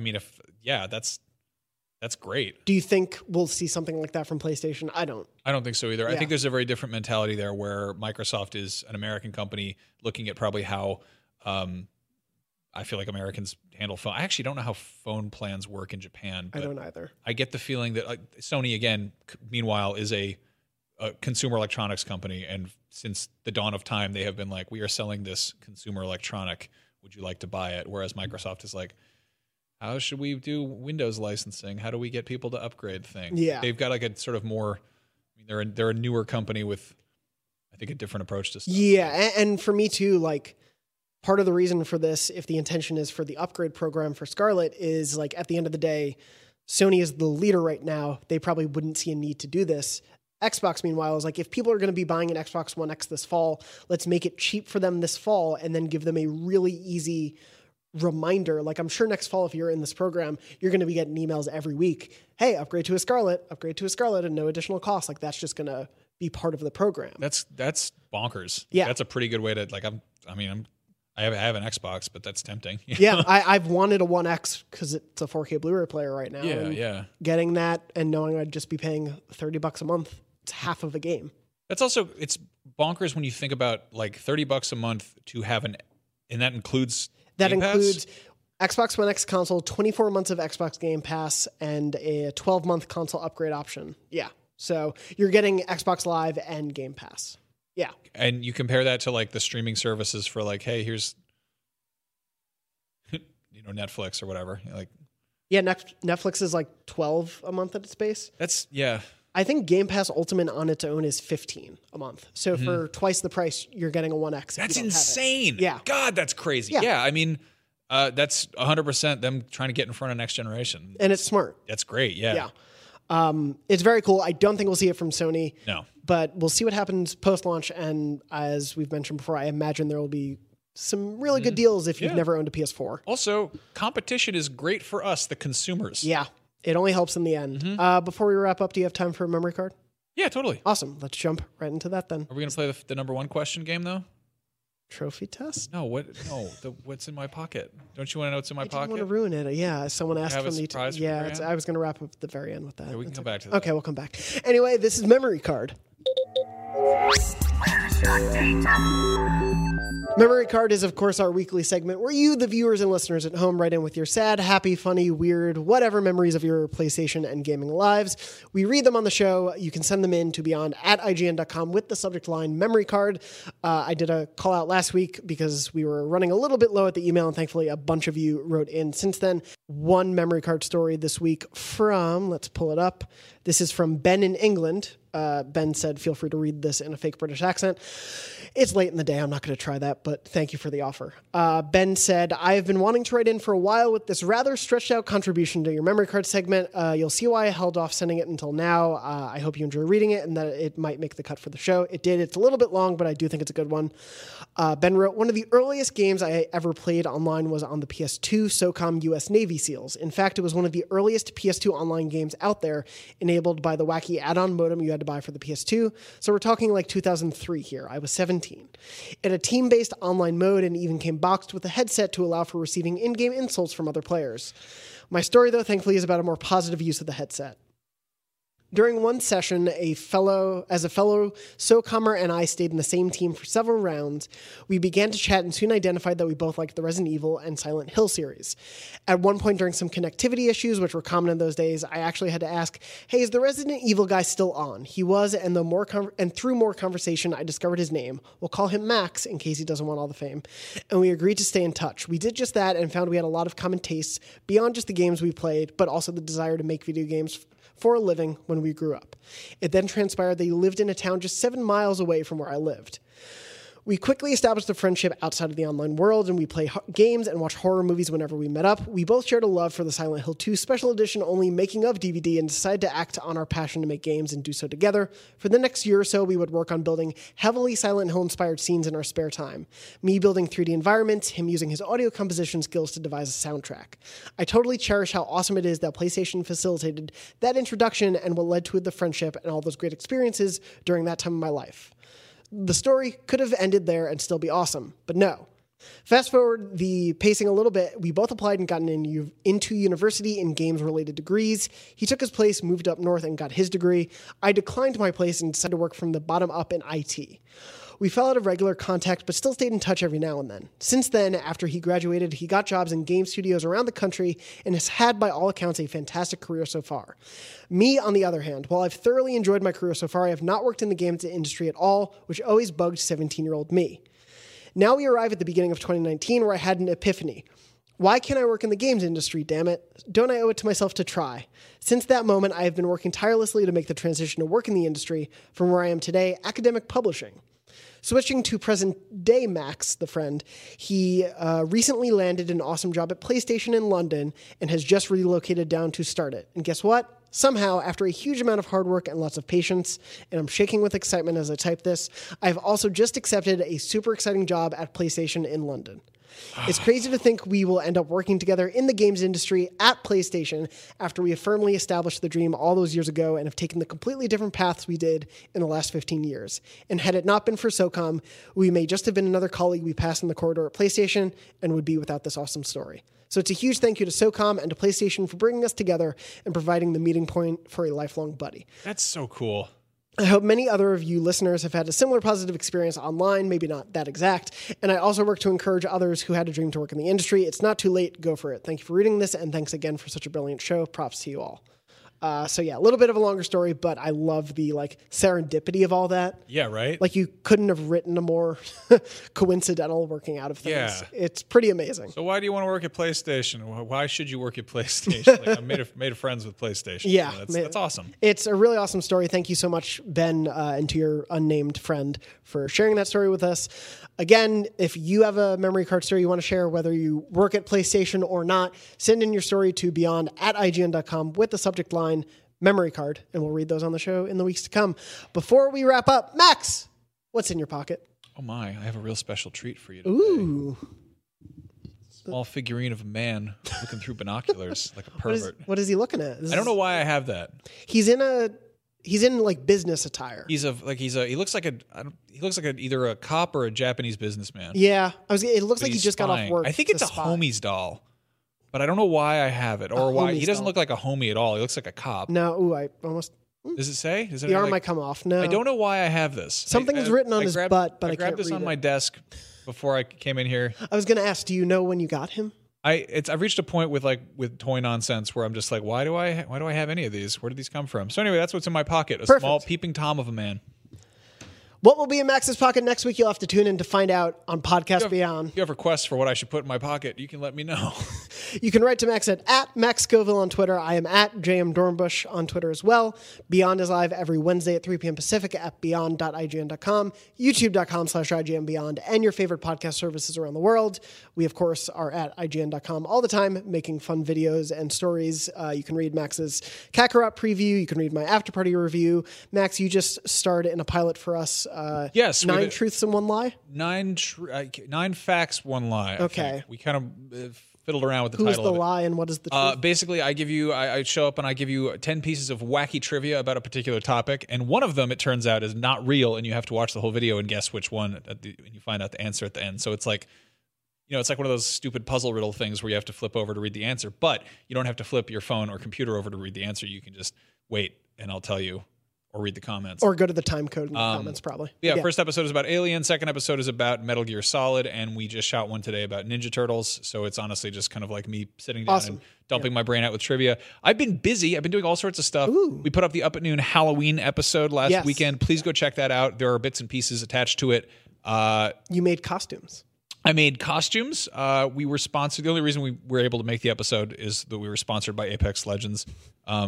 that's great. Do you think we'll see something like that from PlayStation? I don't. I don't think so either. I Yeah. think there's a very different mentality there where Microsoft is an American company looking at probably how I feel like Americans handle phone. I actually don't know how phone plans work in Japan. I But don't either. I get the feeling that Sony, again, meanwhile, is a consumer electronics company. And since the dawn of time, they have been like, we are selling this consumer electronic. Would you like to buy it? Whereas Microsoft is like, how should we do Windows licensing? How do we get people to upgrade things? Yeah. They've got like a sort of more, I mean, they're a newer company with, I think, a different approach to stuff. Yeah. And for me too, like part of the reason for this, if the intention is for the upgrade program for Scarlet, is like at the end of the day, Sony is the leader right now. They probably wouldn't see a need to do this. Xbox, meanwhile, is like, if people are going to be buying an Xbox One X this fall, let's make it cheap for them this fall and then give them a really easy reminder. Like, I'm sure next fall, if you're in this program, you're going to be getting emails every week. Hey, upgrade to a Scarlet, and no additional cost. Like, that's just going to be part of the program. That's bonkers. Yeah. That's a pretty good way to like, I have an Xbox, but that's tempting. Yeah, I've wanted a One X because it's a 4K Blu-ray player right now. and Yeah. Getting that and knowing I'd just be paying $30 a month, it's half of a game. That's also, it's bonkers when you think about like $30 a month to have and that includes That Game Pass? includes Xbox One X console, 24 months of Xbox Game Pass, and a 12-month console upgrade option. Yeah, so you're getting Xbox Live and Game Pass. Yeah. And you compare that to like the streaming services for like, hey, here's Netflix or whatever. Like, Yeah, Netflix is like 12 a month at its base. that's yeah. I think Game Pass Ultimate on its own is 15 a month. So for twice the price, you're getting a One X. That's insane. Yeah. God, that's crazy. Yeah. Yeah. I mean, that's 100% them trying to get in front of next generation. And it's smart. That's great. Yeah. Yeah. It's very cool. I don't think we'll see it from Sony. No. But we'll see what happens post-launch. And as we've mentioned before, I imagine there will be some really good deals if you've Yeah. never owned a PS4. Also, competition is great for us, the consumers. Yeah. It only helps in the end. Before we wrap up, do you have time for a memory card? Yeah, totally. Awesome. Let's jump right into that then. Are we going to play the number one question game though? Trophy test? No, what's in my pocket? Don't you want to know what's in my I didn't want pocket? to ruin it. Yeah, someone asked have from a the surprise for the Yeah, very end? I was going to wrap up at the very end with that. Yeah, we can That's come okay. back to that. Okay, we'll come back. Anyway, this is memory card. Memory Card is, of course, our weekly segment where you, the viewers and listeners at home, write in with your sad, happy, funny, weird, whatever memories of your PlayStation and gaming lives. We read them on the show. You can send them in to beyond@ign.com with the subject line Memory Card. I did a call out last week because we were running a little bit low at the email, and thankfully a bunch of you wrote in since then. One Memory Card story this week from, let's pull it up. This is from Ben in England. Ben said, feel free to read this in a fake British accent. It's late in the day. I'm not going to try that, but thank you for the offer. Ben said, I have been wanting to write in for a while with this rather stretched out contribution to your memory card segment. You'll see why I held off sending it until now. I hope you enjoy reading it and that it might make the cut for the show. It did. It's a little bit long, but I do think it's a good one. Ben wrote, one of the earliest games I ever played online was on the PS2 SOCOM US Navy SEALs. In fact, it was one of the earliest PS2 online games out there, enabled by the wacky add-on modem you had to buy for the PS2. So we're talking like 2003 here. I was 17. It had a team-based online mode and even came boxed with a headset to allow for receiving in-game insults from other players. My story, though, thankfully is about a more positive use of the headset. During one session, a fellow SOCOMer and I stayed in the same team for several rounds. We began to chat and soon identified that we both liked the Resident Evil and Silent Hill series. At one point during some connectivity issues, which were common in those days, I actually had to ask, hey, is the Resident Evil guy still on? He was, and through more conversation, I discovered his name. We'll call him Max, in case he doesn't want all the fame. And we agreed to stay in touch. We did just that and found we had a lot of common tastes beyond just the games we played, but also the desire to make video games for a living when we grew up. It then transpired that he lived in a town just 7 miles away from where I lived. We quickly established a friendship outside of the online world, and we play games and watch horror movies whenever we met up. We both shared a love for the Silent Hill 2 special edition only making of DVD and decided to act on our passion to make games and do so together. For the next year or so, we would work on building heavily Silent Hill-inspired scenes in our spare time. Me building 3D environments, him using his audio composition skills to devise a soundtrack. I totally cherish how awesome it is that PlayStation facilitated that introduction and what led to the friendship and all those great experiences during that time of my life. The story could have ended there and still be awesome, but no. Fast forward the pacing a little bit, we both applied and gotten into university in games-related degrees. He took his place, moved up north, and got his degree. I declined my place and decided to work from the bottom up in IT. We fell out of regular contact, but still stayed in touch every now and then. Since then, after he graduated, he got jobs in game studios around the country and has had, by all accounts, a fantastic career so far. Me, on the other hand, while I've thoroughly enjoyed my career so far, I have not worked in the games industry at all, which always bugged 17-year-old me. Now we arrive at the beginning of 2019 where I had an epiphany. Why can't I work in the games industry, damn it? Don't I owe it to myself to try? Since that moment, I have been working tirelessly to make the transition to work in the industry from where I am today, academic publishing. Switching to present-day Max, the friend, he recently landed an awesome job at PlayStation in London and has just relocated down to start it. And guess what? Somehow, after a huge amount of hard work and lots of patience, and I'm shaking with excitement as I type this, I've also just accepted a super exciting job at PlayStation in London. It's crazy to think we will end up working together in the games industry at PlayStation after we have firmly established the dream all those years ago and have taken the completely different paths we did in the last 15 years. And had it not been for SOCOM, we may just have been another colleague we passed in the corridor at PlayStation and would be without this awesome story. So it's a huge thank you to SOCOM and to PlayStation for bringing us together and providing the meeting point for a lifelong buddy. That's so cool. I hope many other of you listeners have had a similar positive experience online, maybe not that exact. And I also work to encourage others who had a dream to work in the industry. It's not too late. Go for it. Thank you for reading this, and thanks again for such a brilliant show. Props to you all. So yeah, a little bit of a longer story, but I love the serendipity of all that. Yeah, right? You couldn't have written a more coincidental working out of things. Yeah. It's pretty amazing. So why do you want to work at PlayStation? Why should you work at PlayStation? I made friends with PlayStation. Yeah. So that's awesome. It's a really awesome story. Thank you so much, Ben, and to your unnamed friend for sharing that story with us. Again, if you have a memory card story you want to share, whether you work at PlayStation or not, send in your story to beyond@ign.com with the subject line memory card, and we'll read those on the show in the weeks to come. Before we wrap up, Max, what's in your pocket? Oh my, I have a real special treat for you today. Ooh. Small figurine of a man looking through binoculars like a pervert. What is he looking at? I don't know why I have that. He's in business attire. He looks like either a cop or a Japanese businessman. Yeah, it looks like he just got off spying. work. I think it's a spy. homie's doll, but I don't know why I have it or why homie's he doesn't doll. look like a homie at all. He looks like a cop. No, ooh, I almost Does it say? Does it the arm like, might come off. No, I don't know why I have this. Something's written on his butt, but I grabbed can't this read on it. my desk before I came in here. I was going to ask, do you know when you got him? I've reached a point with toy nonsense where I'm just like, why do I have any of these? Where did these come from? So anyway, that's what's in my pocket. A Perfect. small peeping Tom of a man. What will be in Max's pocket next week? You'll have to tune in to find out on Podcast Beyond. If you have requests for what I should put in my pocket, you can let me know. You can write to Max at Max Scoville on Twitter. I am at JM Dornbush on Twitter as well. Beyond is live every Wednesday at 3 p.m. Pacific at beyond.ign.com, youtube.com/IGNBeyond, and your favorite podcast services around the world. We, of course, are at IGN.com all the time, making fun videos and stories. You can read Max's Kakarot preview. You can read my After Party review. Max, you just starred in a pilot for us. Yes. 9 Truths and One Lie? 9 facts, 1 lie. I Okay. think. We kind of fiddled around with the Who is title the of it. lie and what is the truth? Basically, I show up and I give you 10 pieces of wacky trivia about a particular topic, and one of them, it turns out, is not real, and you have to watch the whole video and guess which one, and you find out the answer at the end. So it's like, it's like one of those stupid puzzle riddle things where you have to flip over to read the answer, but you don't have to flip your phone or computer over to read the answer. You can just wait, and I'll tell you, or read the comments. Or go to the time code in the comments, probably. Yeah, first episode is about Alien. Second episode is about Metal Gear Solid, and we just shot one today about Ninja Turtles. So it's honestly just kind of like me sitting down and dumping my brain out with trivia. I've been busy. I've been doing all sorts of stuff. Ooh. We put up the Up at Noon Halloween episode last weekend. Please go check that out. There are bits and pieces attached to it. You made costumes. I made costumes. We were sponsored. The only reason we were able to make the episode is that we were sponsored by Apex Legends.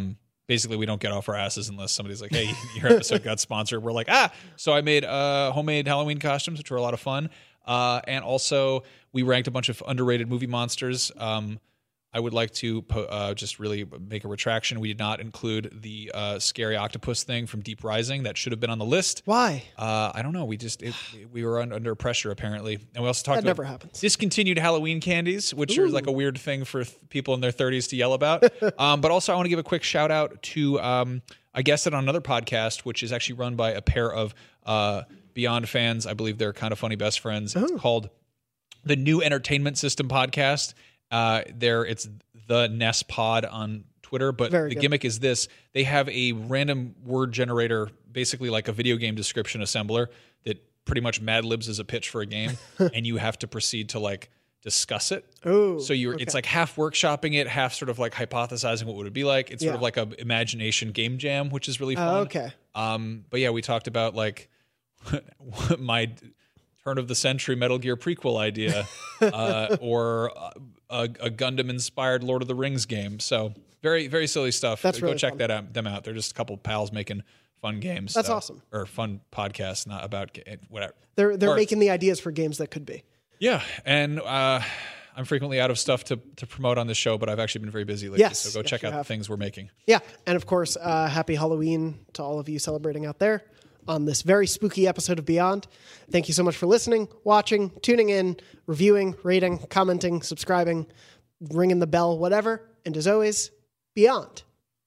basically we don't get off our asses unless somebody's like, hey, your episode got sponsored. We're like, So I made homemade Halloween costumes, which were a lot of fun. And also we ranked a bunch of underrated movie monsters. I would like to just really make a retraction. We did not include the scary octopus thing from Deep Rising. That should have been on the list. Why? I don't know. We were under pressure apparently, and we also talked That about never happens. discontinued Halloween candies, which are like a weird thing for people in their 30s to yell about. But also, I want to give a quick shout out to I guested on another podcast, which is actually run by a pair of Beyond fans. I believe they're kind of funny best friends. It's called the New Entertainment System Podcast. It's the Ness Pod on Twitter, but the gimmick is this: they have a random word generator, basically like a video game description assembler that pretty much Mad Libs is a pitch for a game, and you have to proceed to like discuss it. Oh, so it's like half workshopping it, half sort of like hypothesizing what would it be like. It's sort of like a imagination game jam, which is really fun. Okay. But yeah, we talked about like my turn of the century Metal Gear prequel idea, or a Gundam-inspired Lord of the Rings game. So very, very silly stuff. That's Go really check fun. them out. They're just a couple pals making fun games. That's awesome. Or fun podcasts, not about whatever. They're making the ideas for games that could be. Yeah, and I'm frequently out of stuff to promote on this show, but I've actually been very busy lately. Yes, So go check out the things we're making. Yeah, and of course, happy Halloween to all of you celebrating out there on this very spooky episode of Beyond. Thank you so much for listening, watching, tuning in, reviewing, rating, commenting, subscribing, ringing the bell, whatever. And as always, Beyond.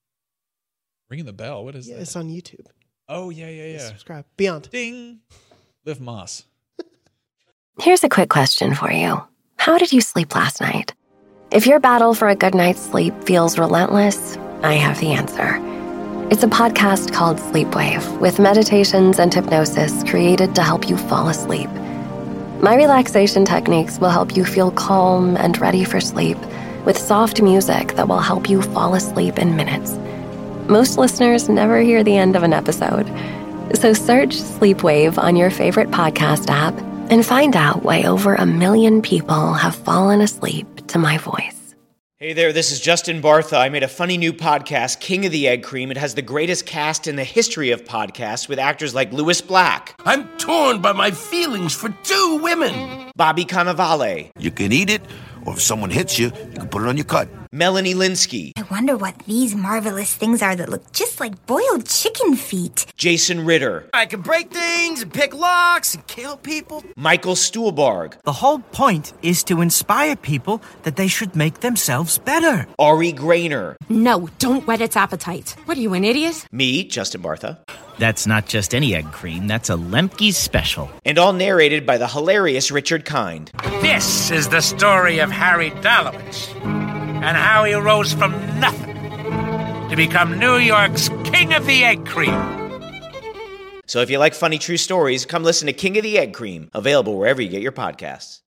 Ringing the bell? What is that? It's on YouTube. Oh, yeah. Subscribe. Beyond. Ding. Liv Moss. Here's a quick question for you. How did you sleep last night? If your battle for a good night's sleep feels relentless, I have the answer. It's a podcast called Sleepwave, with meditations and hypnosis created to help you fall asleep. My relaxation techniques will help you feel calm and ready for sleep, with soft music that will help you fall asleep in minutes. Most listeners never hear the end of an episode. So search Sleepwave on your favorite podcast app and find out why over 1 million people have fallen asleep to my voice. Hey there, this is Justin Bartha. I made a funny new podcast, King of the Egg Cream. It has the greatest cast in the history of podcasts with actors like Louis Black. I'm torn by my feelings for 2 women. Bobby Cannavale. You can eat it, or if someone hits you, you can put it on your cut. Melanie Linsky. I wonder what these marvelous things are that look just like boiled chicken feet. Jason Ritter. I can break things and pick locks and kill people. Michael Stuhlbarg. The whole point is to inspire people that they should make themselves better. Ari Grainer. No, don't whet its appetite. What are you, an idiot? Me, Justin Bartha. That's not just any egg cream, that's a Lemke's special. And all narrated by the hilarious Richard Kind. This is the story of Harry Dalowitz and how he rose from nothing to become New York's King of the Egg Cream. So if you like funny true stories, come listen to King of the Egg Cream, available wherever you get your podcasts.